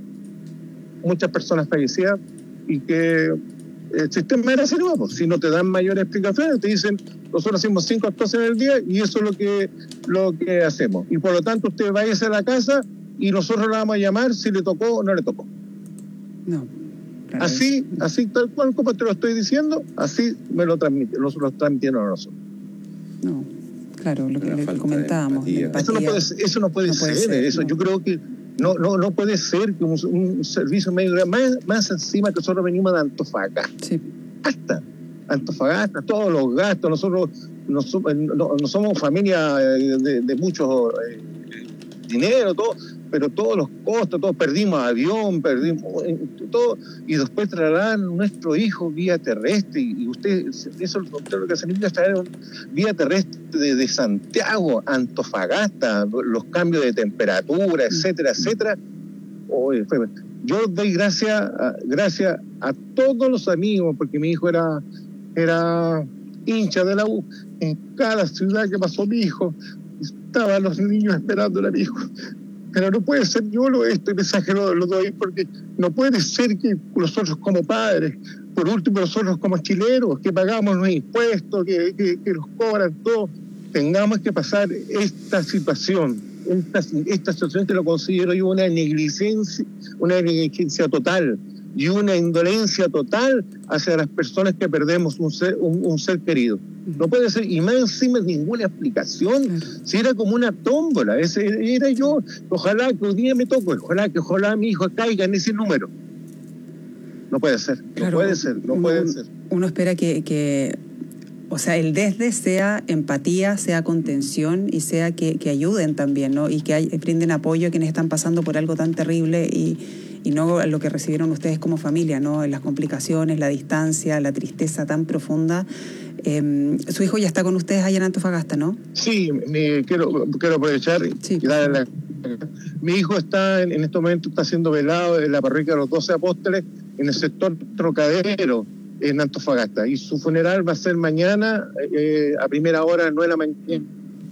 Muchas personas fallecidas y que el sistema era así, ¿no? Si no te dan mayores explicaciones, te dicen, nosotros hacemos cinco autopsias en el día y eso es lo que, lo que hacemos. Y por lo tanto, usted váyase a la casa y nosotros le vamos a llamar si le tocó o no le tocó. No. Claro. Así, así tal cual como te lo estoy diciendo, así me lo transmitieron, lo, lo transmitieron a nosotros. No, claro, lo que le comentábamos. Eso no puede, eso no puede no ser, ser, eso no. Yo creo que No, no, no puede ser que un, un servicio médico, más, más encima que nosotros venimos de Antofagasta. Sí. Hasta Antofagasta, todos los gastos, nosotros no, no, no somos familia de, de mucho eh, dinero, todo, pero todos los costos, todos perdimos avión, perdimos todo, y después trasladan nuestro hijo vía terrestre, y usted, eso lo que significa es traer vía terrestre de, de Santiago a Antofagasta, los cambios de temperatura, etcétera, etcétera. Oh, yo doy gracias a, gracias a todos los amigos, porque mi hijo era, era hincha de la U. En cada ciudad que pasó mi hijo, estaban los niños esperando a mi hijo. Pero no puede ser, yo lo, este mensaje lo, lo doy porque no puede ser que nosotros como padres, por último nosotros como chilenos, que pagamos los impuestos, que, que, que nos cobran todo, tengamos que pasar esta situación, esta, esta situación que lo considero yo una negligencia, una negligencia total y una indolencia total hacia las personas que perdemos un ser, un, un ser querido. No puede ser, y más encima ninguna explicación, si era como una tómbola, ese era yo, ojalá que un día me toque, ojalá que ojalá mi hijo caiga en ese número. No puede ser, no claro, puede ser, no uno, puede ser. Uno espera que, que, o sea, el desde sea empatía, sea contención y sea que, que ayuden también, ¿no? Y que hay, brinden apoyo a quienes están pasando por algo tan terrible y, y no lo que recibieron ustedes como familia, ¿no? Las complicaciones, la distancia, la tristeza tan profunda. Eh, su hijo ya está con ustedes allá en Antofagasta, ¿no? Sí, me, quiero, quiero aprovechar sí, y darle la... Mi hijo está en, en este momento está siendo velado en la parroquia de los doce apóstoles en el sector Trocadero en Antofagasta, y su funeral va a ser mañana eh, a primera hora, a las nueve de la mañana.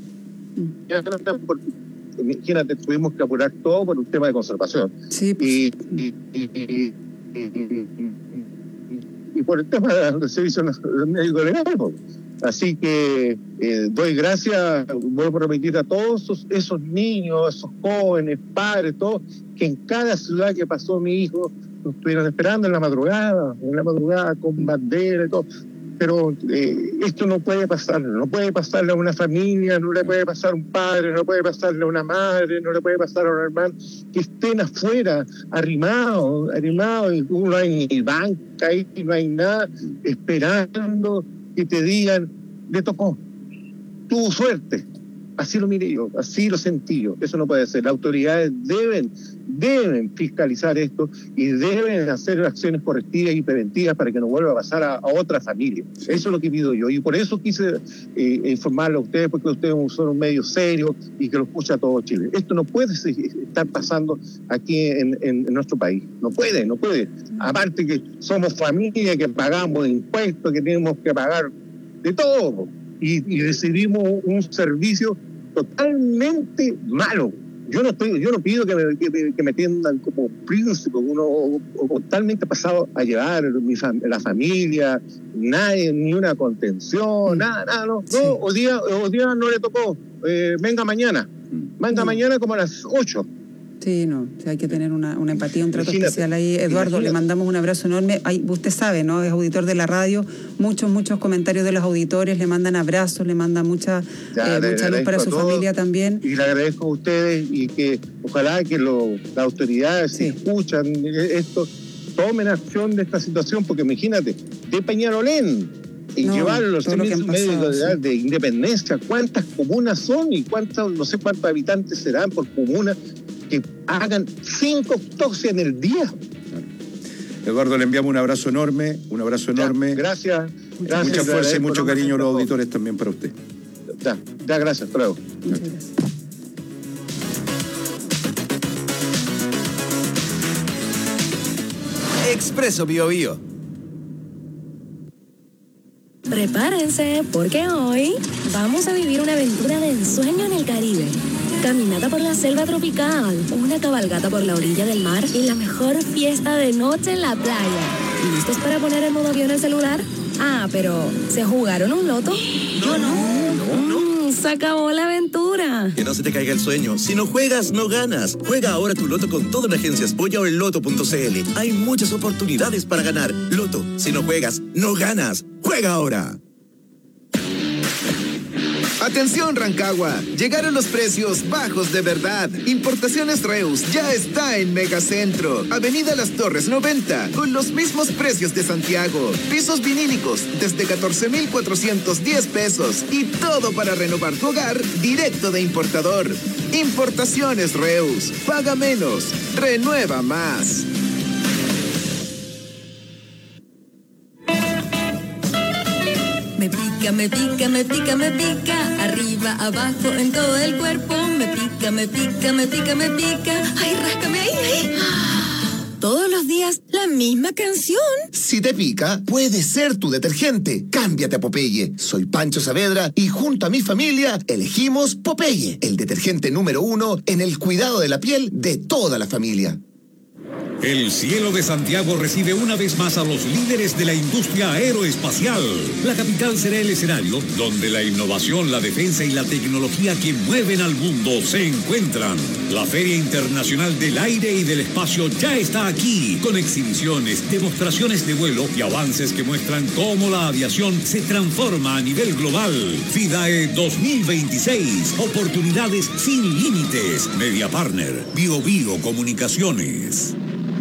Mm. Imagínate, tuvimos que apurar todo por un tema de conservación. Sí, pues. y, y, y, y, y, y, y por el tema del servicio médico legal. Así que eh, doy gracias, vuelvo a repetir, a todos esos, esos niños, esos jóvenes, padres, todos, que en cada ciudad que pasó mi hijo nos estuvieron esperando en la madrugada, en la madrugada con bandera y todo. Pero eh, esto no puede pasar, no puede pasarle a una familia, no le puede pasar a un padre, no puede pasarle a una madre, no le puede pasar a un hermano, que estén afuera, arrimados, arrimados, y no hay ni banca ahí, no hay nada, esperando que te digan, le tocó, tuvo suerte. Así lo miré yo, así lo sentí yo. Eso no puede ser. Las autoridades deben, deben fiscalizar esto y deben hacer acciones correctivas y preventivas para que no vuelva a pasar a, a otra familia. Sí. Eso es lo que pido yo. Y por eso quise eh, informarle a ustedes, porque ustedes son un medio serio y que lo escucha todo Chile. Esto no puede estar pasando aquí en, en, en nuestro país. No puede, no puede. Aparte que somos familia, que pagamos impuestos, que tenemos que pagar de todo. Y, y recibimos un servicio totalmente malo. Yo no estoy, yo no pido que me, que, que me atiendan como príncipe, uno o, o, totalmente pasado a llevar mi fam, la familia, nadie, ni una contención, nada, nada, no, sí. no, o día, o día no le tocó, eh, venga mañana, venga mm. mañana como a las ocho, Sí, no, hay que tener una, una empatía, un trato Imagínate, especial ahí. Eduardo, imagínate. le mandamos un abrazo enorme. Ay, usted sabe, ¿no? Es auditor de la radio. Muchos, muchos comentarios de los auditores, le mandan abrazos, le mandan mucha, Ya, eh, le mucha luz agradezco para a su todos familia también. Y le agradezco a ustedes y que ojalá que lo, las autoridades Sí. escuchan esto, tomen acción de esta situación, porque imagínate, de Peñalolén, y No, llevar los todo lo que servicios han pasado, médicos de, sí. de Independencia, cuántas comunas son y cuántos, no sé cuántos habitantes serán por comuna que hagan cinco autopsias en el día. Eduardo, le enviamos un abrazo enorme, un abrazo Ya, enorme. gracias, gracias. Mucha le fuerza y agradezco mucho cariño a los enormemente auditores también para usted. Ya, ya, gracias, hasta luego. Muchas gracias. Expreso Bio Bio. Prepárense, porque hoy vamos a vivir una aventura de ensueño en el Caribe. Caminata por la selva tropical, una cabalgata por la orilla del mar y la mejor fiesta de noche en la playa. ¿Listos para poner en modo avión el celular? Ah, pero ¿se jugaron un loto? Yo no. Mm, se acabó la aventura. Que no se te caiga el sueño. Si no juegas, no ganas. Juega ahora tu loto con todas las agencias Polla o el loto punto c l. Hay muchas oportunidades para ganar. Loto, si no juegas, no ganas. ¡Juega ahora! Atención Rancagua, llegaron los precios bajos de verdad. Importaciones Reus ya está en Megacentro, Avenida Las Torres noventa, con los mismos precios de Santiago. Pisos vinílicos desde catorce mil cuatrocientos diez pesos y todo para renovar tu hogar directo de importador. Importaciones Reus, paga menos, renueva más. Me pica, me pica, me pica, me pica. Arriba, abajo, en todo el cuerpo. Me pica, me pica, me pica, me pica. Ay, ráscame ahí, ahí. Todos los días, la misma canción. Si te pica, puede ser tu detergente. Cámbiate a Popeye. Soy Pancho Saavedra y junto a mi familia elegimos Popeye, el detergente número uno en el cuidado de la piel de toda la familia. El cielo de Santiago recibe una vez más a los líderes de la industria aeroespacial. La capital será el escenario donde la innovación, la defensa y la tecnología que mueven al mundo se encuentran. La Feria Internacional del Aire y del Espacio ya está aquí, con exhibiciones, demostraciones de vuelo y avances que muestran cómo la aviación se transforma a nivel global. FIDAE dos mil veintiséis, oportunidades sin límites. Media Partner, Bio Bio Comunicaciones.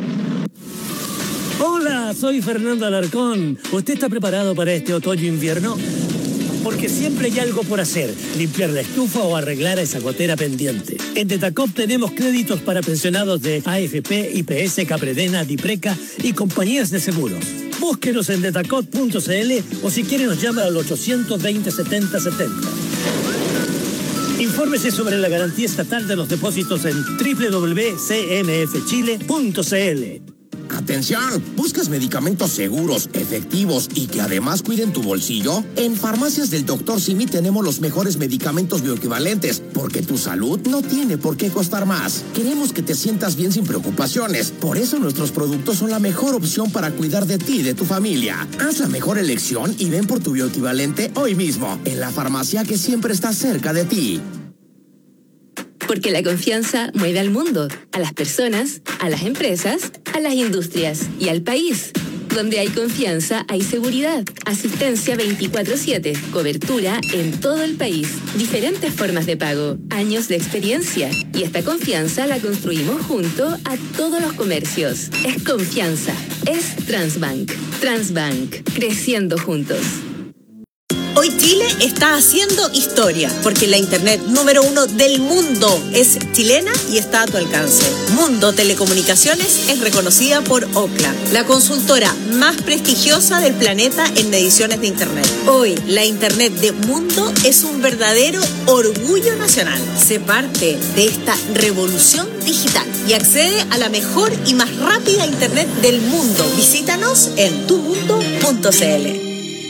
Hola, soy Fernando Alarcón. ¿Usted está preparado para este otoño-invierno? Porque siempre hay algo por hacer, limpiar la estufa o arreglar esa gotera pendiente. En Detacop tenemos créditos para pensionados de A F P, I P S, Capredena, Dipreca y compañías de seguros. Búsquenos en detacop punto c l o si quiere nos llama al ochocientos veinte, setenta setenta. Infórmese sobre la garantía estatal de los depósitos en doble u doble u doble u punto c m f chile punto c l. Atención, ¿buscas medicamentos seguros, efectivos y que además cuiden tu bolsillo? En Farmacias del doctor Simi tenemos los mejores medicamentos bioequivalentes, porque tu salud no tiene por qué costar más. Queremos que te sientas bien sin preocupaciones, por eso nuestros productos son la mejor opción para cuidar de ti y de tu familia. Haz la mejor elección y ven por tu bioequivalente hoy mismo, en la farmacia que siempre está cerca de ti. Porque la confianza mueve al mundo, a las personas, a las empresas, a las industrias y al país. Donde hay confianza, hay seguridad. Asistencia veinticuatro siete, cobertura en todo el país. Diferentes formas de pago, años de experiencia. Y esta confianza la construimos junto a todos los comercios. Es confianza, es Transbank. Transbank, creciendo juntos. Hoy Chile está haciendo historia, porque la internet número uno del mundo es chilena y está a tu alcance. Mundo Telecomunicaciones es reconocida por Ookla, la consultora más prestigiosa del planeta en mediciones de internet. Hoy, la internet de Mundo es un verdadero orgullo nacional. Sé parte de esta revolución digital y accede a la mejor y más rápida internet del mundo. Visítanos en tu mundo punto c l.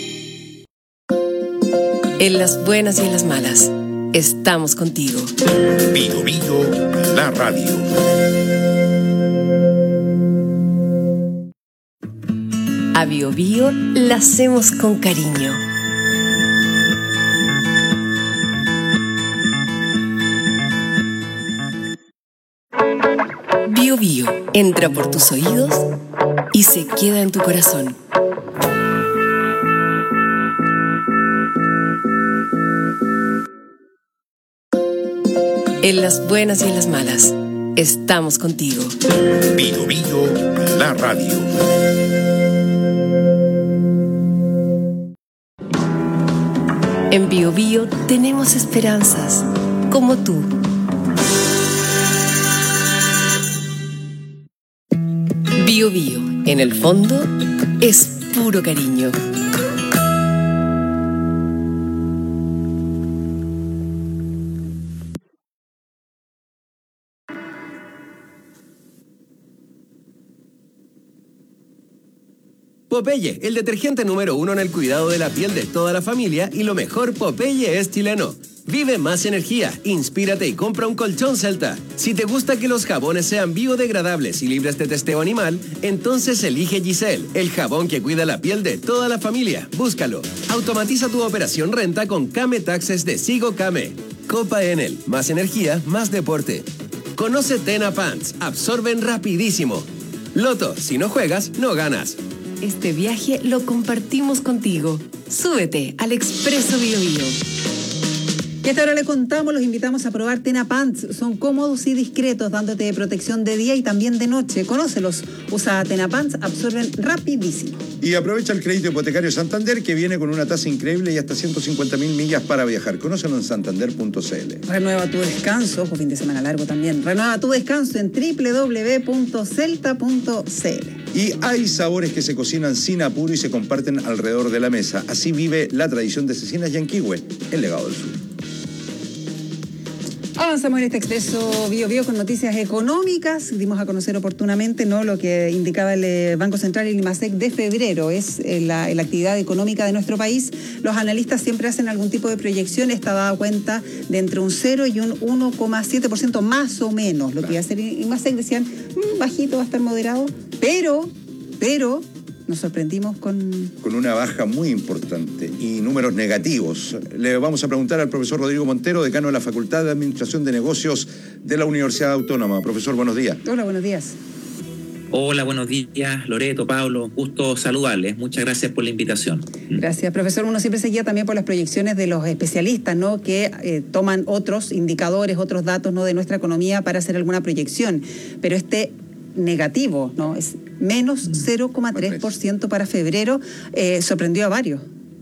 En las buenas y en las malas, estamos contigo. Bio Bio, la radio. A Bio Bio la hacemos con cariño. Bio Bio entra por tus oídos y se queda en tu corazón. En las buenas y en las malas, estamos contigo. Bio Bio, la radio. En Bio Bio tenemos esperanzas, como tú. Bio Bio, en el fondo, es puro cariño. Popeye, el detergente número uno en el cuidado de la piel de toda la familia, y lo mejor, Popeye es chileno. Vive más energía, inspírate y compra un colchón Celta. Si te gusta que los jabones sean biodegradables y libres de testeo animal, entonces elige Giselle, el jabón que cuida la piel de toda la familia. Búscalo. Automatiza tu operación renta con Kame Taxes de Sigo Kame. Copa Enel, más energía, más deporte. Conoce Tena Pants, absorben rapidísimo. Loto, si no juegas, no ganas. Este viaje lo compartimos contigo. Súbete al Expreso Bio Bio. Y hasta ahora le contamos, los invitamos a probar Tena Pants. Son cómodos y discretos, dándote protección de día y también de noche. Conócelos. Usa Tena Pants, absorben rapidísimo. Y aprovecha el crédito hipotecario Santander, que viene con una tasa increíble y hasta ciento cincuenta mil millas para viajar. Conócelo en santander punto c l. Renueva tu descanso, ojo, fin de semana largo también. Renueva tu descanso en doble u doble u doble u punto celta punto c l. Y hay sabores que se cocinan sin apuro y se comparten alrededor de la mesa. Así vive la tradición de Cecinas Yanquihue, el legado del sur. Avanzamos en este Expreso Bio Bio con noticias económicas. Dimos a conocer oportunamente no lo que indicaba el Banco Central y el IMASEC de febrero. Es la, la actividad económica de nuestro país. Los analistas siempre hacen algún tipo de proyección. Está dada cuenta de entre un cero y un uno coma siete por ciento más o menos. Lo que iba a hacer el IMASEC, decían, mmm, bajito, va a estar moderado. Pero, pero... nos sorprendimos con... con una baja muy importante y números negativos. Le vamos a preguntar al profesor Rodrigo Montero, decano de la Facultad de Administración de Negocios de la Universidad Autónoma. Profesor, buenos días. Hola, buenos días. Hola, buenos días, Loreto, Pablo. Gusto saludarles. Muchas gracias por la invitación. Gracias, profesor. Uno siempre se guía también por las proyecciones de los especialistas, ¿no? Que eh, toman otros indicadores, otros datos, ¿no? de nuestra economía para hacer alguna proyección. Pero este... negativo, ¿no? Es menos cero coma tres por ciento para febrero, eh, sorprendió a varios.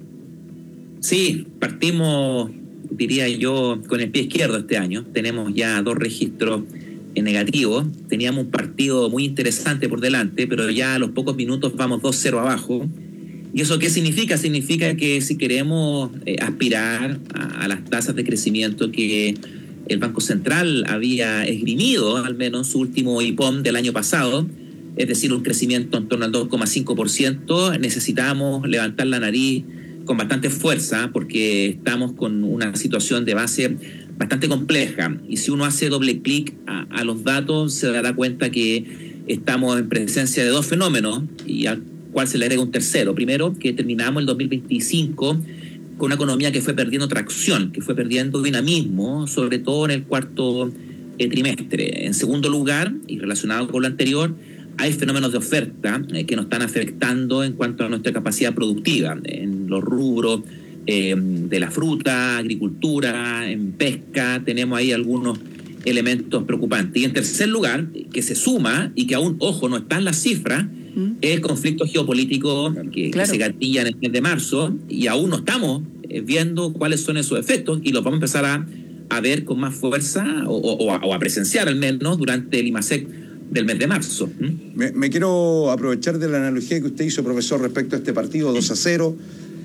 Sí, partimos, diría yo, con el pie izquierdo este año. Tenemos ya dos registros negativos. Teníamos un partido muy interesante por delante, pero ya a los pocos minutos vamos dos cero abajo. ¿Y eso qué significa? Significa que si queremos eh, aspirar a, a las tasas de crecimiento que el Banco Central había esgrimido, al menos su último I P O M del año pasado, es decir, un crecimiento en torno al dos coma cinco por ciento, necesitamos levantar la nariz con bastante fuerza porque estamos con una situación de base bastante compleja. Y si uno hace doble clic a, a los datos, se dará cuenta que estamos en presencia de dos fenómenos y al cual se le agrega un tercero. Primero, que terminamos el dos mil veinticinco con una economía que fue perdiendo tracción, que fue perdiendo dinamismo, sobre todo en el cuarto eh, trimestre. En segundo lugar, y relacionado con lo anterior, hay fenómenos de oferta eh, que nos están afectando en cuanto a nuestra capacidad productiva, en los rubros eh, de la fruta, agricultura, en pesca, tenemos ahí algunos elementos preocupantes. Y en tercer lugar, que se suma y que aún, ojo, no está en las cifras, es el conflicto geopolítico que, claro. que se gatilla en el mes de marzo y aún no estamos viendo cuáles son esos efectos y los vamos a empezar a, a ver con más fuerza o, o, o a presenciar al menos durante el IMASEC del mes de marzo. ¿Mm? Me, me quiero aprovechar de la analogía que usted hizo, profesor, respecto a este partido dos a cero.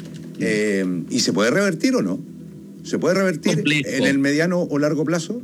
Eh, ¿Y se puede revertir o no? ¿Se puede revertir Complejo. en el mediano o largo plazo?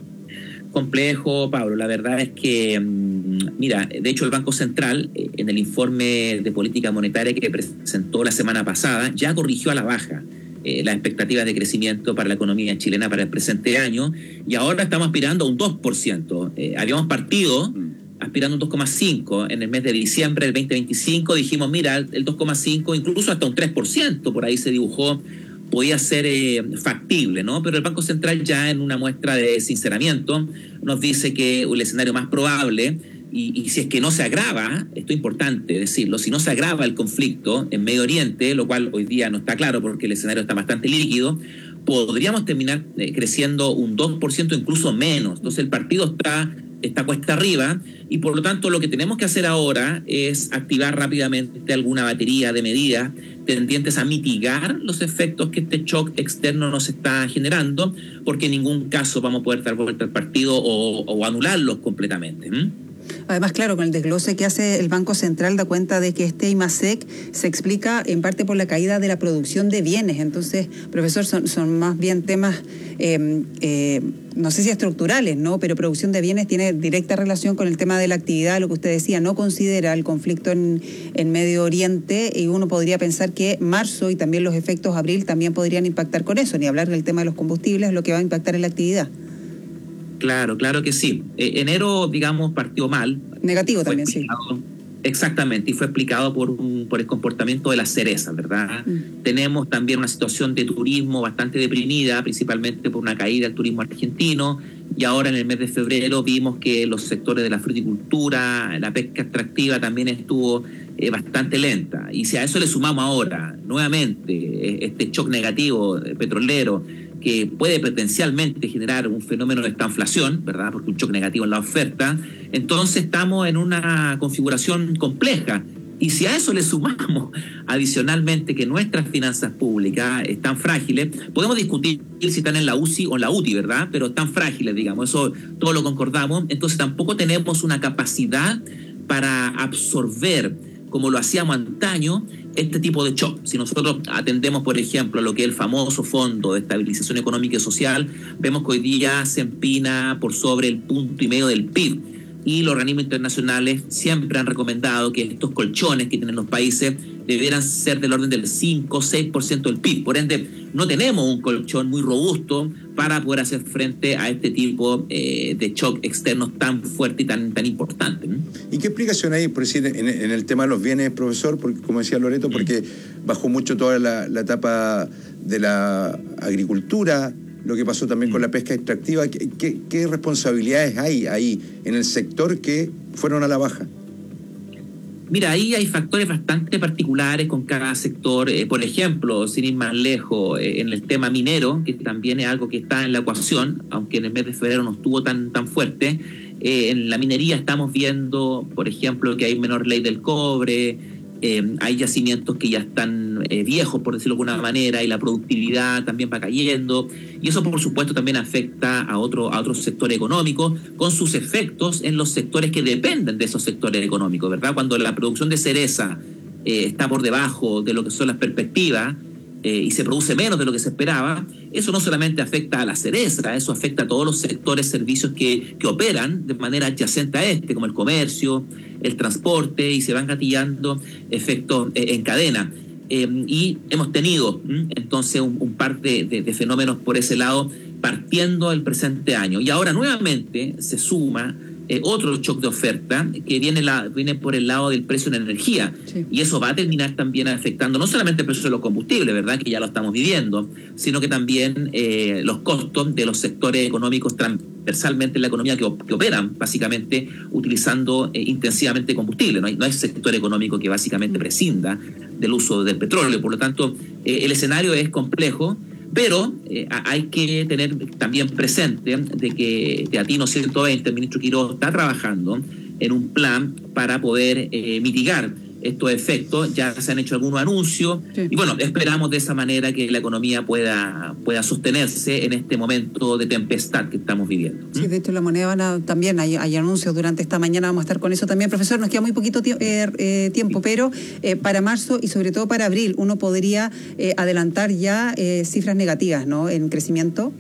Complejo, Pablo. La verdad es que, mira, de hecho el Banco Central, en el informe de política monetaria que presentó la semana pasada, ya corrigió a la baja eh, las expectativas de crecimiento para la economía chilena para el presente año y ahora estamos aspirando a un dos por ciento. Eh, habíamos partido aspirando a un dos coma cinco por ciento en el mes de diciembre del veinte veinticinco. Dijimos, mira, el dos coma cinco por ciento, incluso hasta un tres por ciento, por ahí se dibujó podía ser eh, factible, ¿no? Pero el Banco Central ya en una muestra de sinceramiento nos dice que el escenario más probable, y, y si es que no se agrava, esto es importante decirlo, si no se agrava el conflicto en Medio Oriente, lo cual hoy día no está claro porque el escenario está bastante líquido, podríamos terminar eh, creciendo un dos por ciento, incluso menos. Entonces el partido está, está cuesta arriba y por lo tanto lo que tenemos que hacer ahora es activar rápidamente alguna batería de medidas tendientes a mitigar los efectos que este shock externo nos está generando, porque en ningún caso vamos a poder dar vuelta al partido o, o anularlos completamente. ¿Mm? Además, claro, con el desglose que hace el Banco Central da cuenta de que este IMASEC se explica en parte por la caída de la producción de bienes. Entonces, profesor, son, son más bien temas, eh, eh, no sé si estructurales, ¿no? Pero producción de bienes tiene directa relación con el tema de la actividad, lo que usted decía, no considera el conflicto en, en Medio Oriente y uno podría pensar que marzo y también los efectos abril también podrían impactar con eso, ni hablar del tema de los combustibles, lo que va a impactar en la actividad. Claro, claro que sí. Eh, enero, digamos, partió mal. Negativo también, sí. Exactamente, y fue explicado por, un, por el comportamiento de las cerezas, ¿verdad? Mm. Tenemos también una situación de turismo bastante deprimida, principalmente por una caída del turismo argentino, y ahora en el mes de febrero vimos que los sectores de la fruticultura, la pesca extractiva también estuvo eh, bastante lenta. Y si a eso le sumamos ahora, nuevamente, eh, este shock negativo eh, petrolero, que puede potencialmente generar un fenómeno de estanflación, ¿verdad? Porque un shock negativo en la oferta, entonces estamos en una configuración compleja. Y si a eso le sumamos adicionalmente que nuestras finanzas públicas están frágiles, podemos discutir si están en la U C I o en la U T I, ¿verdad? Pero están frágiles, digamos, eso todo lo concordamos, entonces tampoco tenemos una capacidad para absorber, como lo hacíamos antaño, este tipo de shock. Si nosotros atendemos, por ejemplo, lo que es el famoso Fondo de Estabilización Económica y Social, vemos que hoy día se empina por sobre el punto y medio del P I B. Y los organismos internacionales siempre han recomendado que estos colchones que tienen los países debieran ser del orden del cinco o seis por ciento del P I B. Por ende, no tenemos un colchón muy robusto para poder hacer frente a este tipo eh, de shock externos tan fuerte y tan, tan importante. ¿no? ¿Y qué explicación hay, por decir, en, en el tema de los bienes, profesor? Porque, como decía Loreto, porque bajó mucho toda la, la etapa de la agricultura, lo que pasó también con la pesca extractiva. ¿Qué, qué, qué responsabilidades hay ahí en el sector que fueron a la baja? Mira, ahí hay factores bastante particulares con cada sector. Eh, por ejemplo, sin ir más lejos, eh, en el tema minero, que también es algo que está en la ecuación, aunque en el mes de febrero no estuvo tan, tan fuerte. Eh, en la minería estamos viendo, por ejemplo, que hay menor ley del cobre, eh, hay yacimientos que ya están eh, viejos, por decirlo de alguna manera, y la productividad también va cayendo. Y eso, por supuesto, también afecta a, otro, a otros sectores económicos, con sus efectos en los sectores que dependen de esos sectores económicos, ¿verdad? Cuando la producción de cereza eh, está por debajo de lo que son las perspectivas, Eh, y se produce menos de lo que se esperaba, eso no solamente afecta a la cereza, eso afecta a todos los sectores, servicios que, que operan de manera adyacente a este, como el comercio, el transporte, y se van gatillando efectos eh, en cadena. Eh, y hemos tenido ¿m? entonces un, un par de, de, de fenómenos por ese lado partiendo del presente año. Y ahora nuevamente se suma Eh, otro shock de oferta que viene, la, viene por el lado del precio de la energía. Sí. Y eso va a terminar también afectando no solamente el precio de los combustibles, ¿verdad?, que ya lo estamos viviendo, sino que también eh, los costos de los sectores económicos transversalmente en la economía que, que operan básicamente utilizando eh, intensivamente combustible. No hay, no hay sector económico que básicamente prescinda del uso del petróleo. Por lo tanto, eh, el escenario es complejo. Pero eh, hay que tener también presente de que Teatino ciento veinte, el ministro Quiroz, está trabajando en un plan para poder eh, mitigar estos efectos. Ya se han hecho algunos anuncios, sí. Y bueno, esperamos de esa manera que la economía pueda, pueda sostenerse en este momento de tempestad que estamos viviendo. Sí, de hecho la moneda van a, también hay, hay anuncios durante esta mañana, vamos a estar con eso también. Profesor, nos queda muy poquito tie- eh, eh, tiempo, pero eh, para marzo y sobre todo para abril uno podría eh, adelantar ya eh, cifras negativas, ¿no?, en crecimiento.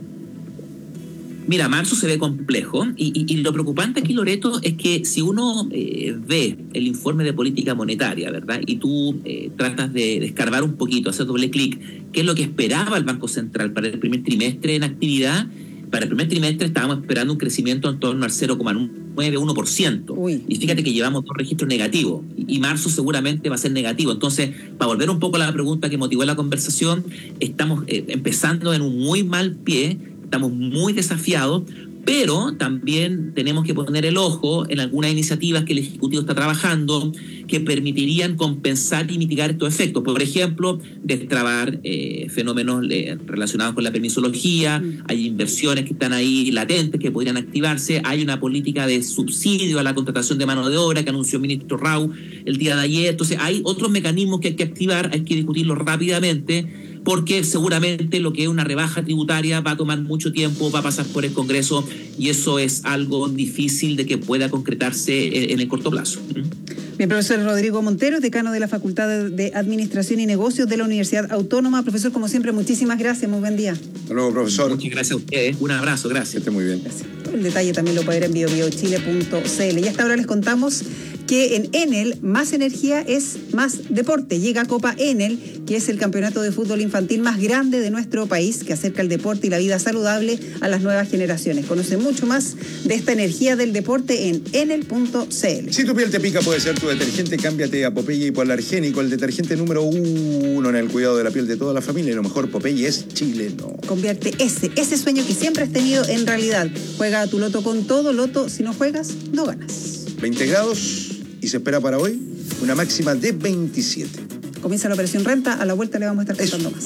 Mira, marzo se ve complejo y, y, y lo preocupante aquí, Loreto, es que si uno eh, ve el informe de política monetaria, ¿verdad?, y tú eh, tratas de, de escarbar un poquito, hacer doble clic, qué es lo que esperaba el Banco Central para el primer trimestre en actividad. Para el primer trimestre estábamos esperando un crecimiento en torno al cero coma nueve uno por ciento. Y fíjate que llevamos dos registros negativos y marzo seguramente va a ser negativo. Entonces, para volver un poco a la pregunta que motivó la conversación, estamos eh, empezando en un muy mal pie, estamos muy desafiados, pero también tenemos que poner el ojo en algunas iniciativas que el Ejecutivo está trabajando que permitirían compensar y mitigar estos efectos. Por ejemplo, destrabar eh, fenómenos eh, relacionados con la permisología, mm. hay inversiones que están ahí latentes que podrían activarse, hay una política de subsidio a la contratación de mano de obra que anunció el ministro Rau el día de ayer. Entonces hay otros mecanismos que hay que activar, hay que discutirlos rápidamente, porque seguramente lo que es una rebaja tributaria va a tomar mucho tiempo, va a pasar por el Congreso y eso es algo difícil de que pueda concretarse en el corto plazo. Bien, profesor Rodrigo Montero, decano de la Facultad de Administración y Negocios de la Universidad Autónoma. Profesor, como siempre, muchísimas gracias, muy buen día. Hasta luego, profesor. Muchas gracias a ustedes, un abrazo, gracias. Que esté muy bien. Gracias. Todo el detalle también lo puede ver en bio bio chile punto c l. Y hasta ahora les contamos que en Enel más energía es más deporte. Llega Copa Enel, que es el campeonato de fútbol infantil más grande de nuestro país, que acerca el deporte y la vida saludable a las nuevas generaciones. Conoce mucho más de esta energía del deporte en enel punto c l. Si tu piel te pica, puede ser tu detergente. Cámbiate a Popeye Hipoalergénico, el detergente número uno en el cuidado de la piel de toda la familia. Y lo mejor, Popeye es chileno. Convierte ese, ese sueño que siempre has tenido en realidad. Juega a tu loto con todo. Loto, si no juegas, no ganas. veinte grados y se espera para hoy una máxima de veintisiete. Comienza la operación renta, a la vuelta le vamos a estar contando más.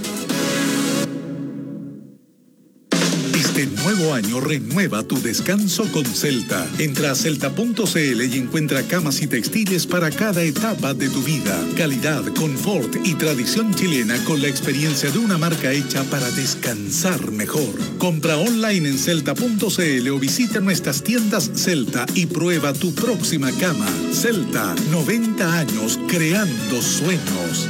Este nuevo año renueva tu descanso con Celta. Entra a celta punto c l y encuentra camas y textiles para cada etapa de tu vida. Calidad, confort y tradición chilena con la experiencia de una marca hecha para descansar mejor. Compra online en celta punto c l o visita nuestras tiendas Celta y prueba tu próxima cama. Celta, noventa años creando sueños.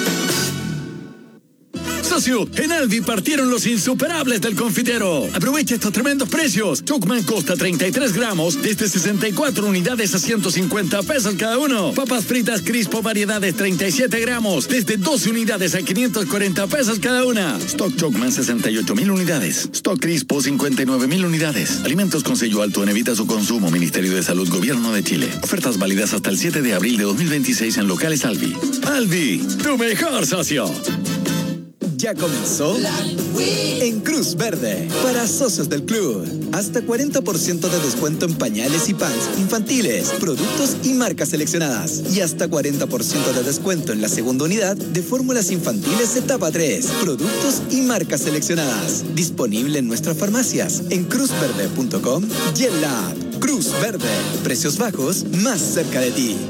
Socio, en Alvi partieron los insuperables del confitero. Aprovecha estos tremendos precios. Chocman Costa treinta y tres gramos desde sesenta y cuatro unidades a ciento cincuenta pesos cada uno. Papas fritas Crispo variedades treinta y siete gramos desde doce unidades a quinientos cuarenta pesos cada una. Stock Chocman sesenta y ocho mil unidades. Stock Crispo cincuenta y nueve mil unidades. Alimentos con sello alto en evita su consumo. Ministerio de Salud, Gobierno de Chile. Ofertas válidas hasta el siete de abril de dos mil veintiséis en locales Alvi. Alvi, tu mejor socio. Ya comenzó en Cruz Verde para socios del club. Hasta cuarenta por ciento de descuento en pañales y pants infantiles, productos y marcas seleccionadas. Y hasta cuarenta por ciento de descuento en la segunda unidad de fórmulas infantiles etapa tres, productos y marcas seleccionadas. Disponible en nuestras farmacias en cruz verde punto com y en la app Cruz Verde. Precios bajos más cerca de ti.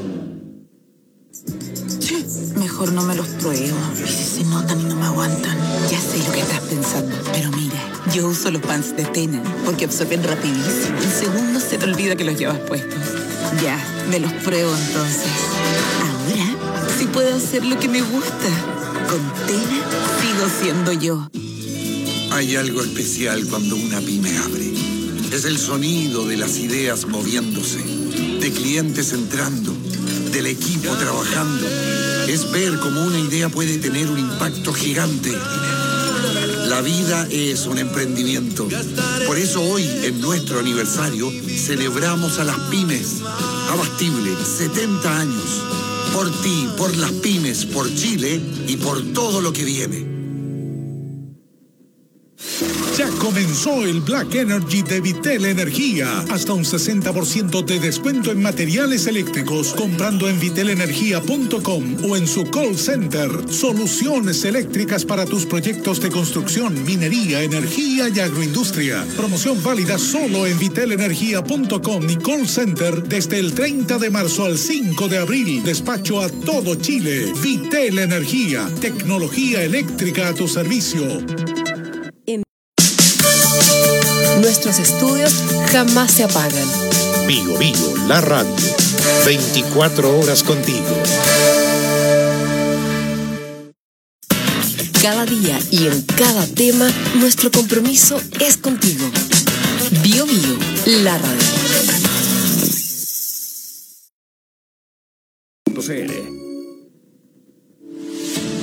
Mejor no me los pruebo. Y si se notan y no me aguantan. Ya sé lo que estás pensando. Pero mira, yo uso los pants de Tena porque absorben rapidísimo. En segundos se te olvida que los llevas puestos. Ya, me los pruebo entonces. Ahora sí puedo hacer lo que me gusta. Con Tena sigo siendo yo. Hay algo especial cuando una pyme abre. Es el sonido de las ideas moviéndose, de clientes entrando, del equipo trabajando. Es ver cómo una idea puede tener un impacto gigante. La vida es un emprendimiento. Por eso hoy, en nuestro aniversario, celebramos a las pymes. Abastible, setenta años. Por ti, por las pymes, por Chile y por todo lo que viene. Ya comenzó el Black Energy de Vitel Energía. Hasta un sesenta por ciento de descuento en materiales eléctricos comprando en vitel energía punto com o en su call center. Soluciones eléctricas para tus proyectos de construcción, minería, energía y agroindustria. Promoción válida solo en vitel energía punto com y call center desde el treinta de marzo al cinco de abril. Despacho a todo Chile. Vitel Energía. Tecnología eléctrica a tu servicio. Nuestros estudios jamás se apagan. Bio Bio, la radio. veinticuatro horas contigo. Cada día y en cada tema, nuestro compromiso es contigo. Bio Bio, la radio.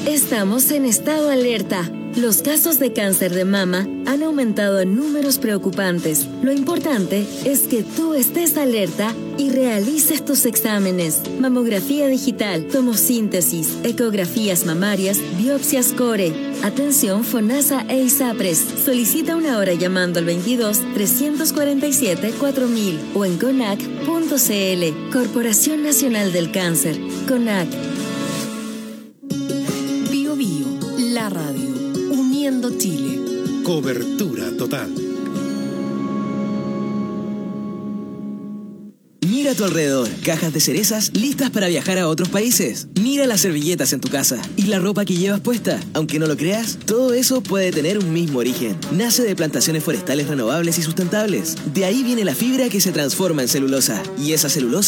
Estamos en estado alerta. Los casos de cáncer de mama han aumentado en números preocupantes. Lo importante es que tú estés alerta y realices tus exámenes. Mamografía digital, tomosíntesis, ecografías mamarias, biopsias core. Atención FONASA e ISAPRES. Solicita una hora llamando al veintidós, trescientos cuarenta y siete, cuatro mil o en conac punto cl. Corporación Nacional del Cáncer. CONAC. Bio Bio, la radio. Uniendo Chile. Cobertura total. Mira a tu alrededor, cajas de cerezas listas para viajar a otros países. Mira las servilletas en tu casa y la ropa que llevas puesta. Aunque no lo creas, todo eso puede tener un mismo origen. Nace de plantaciones forestales renovables y sustentables. De ahí viene la fibra que se transforma en celulosa. Y esa celulosa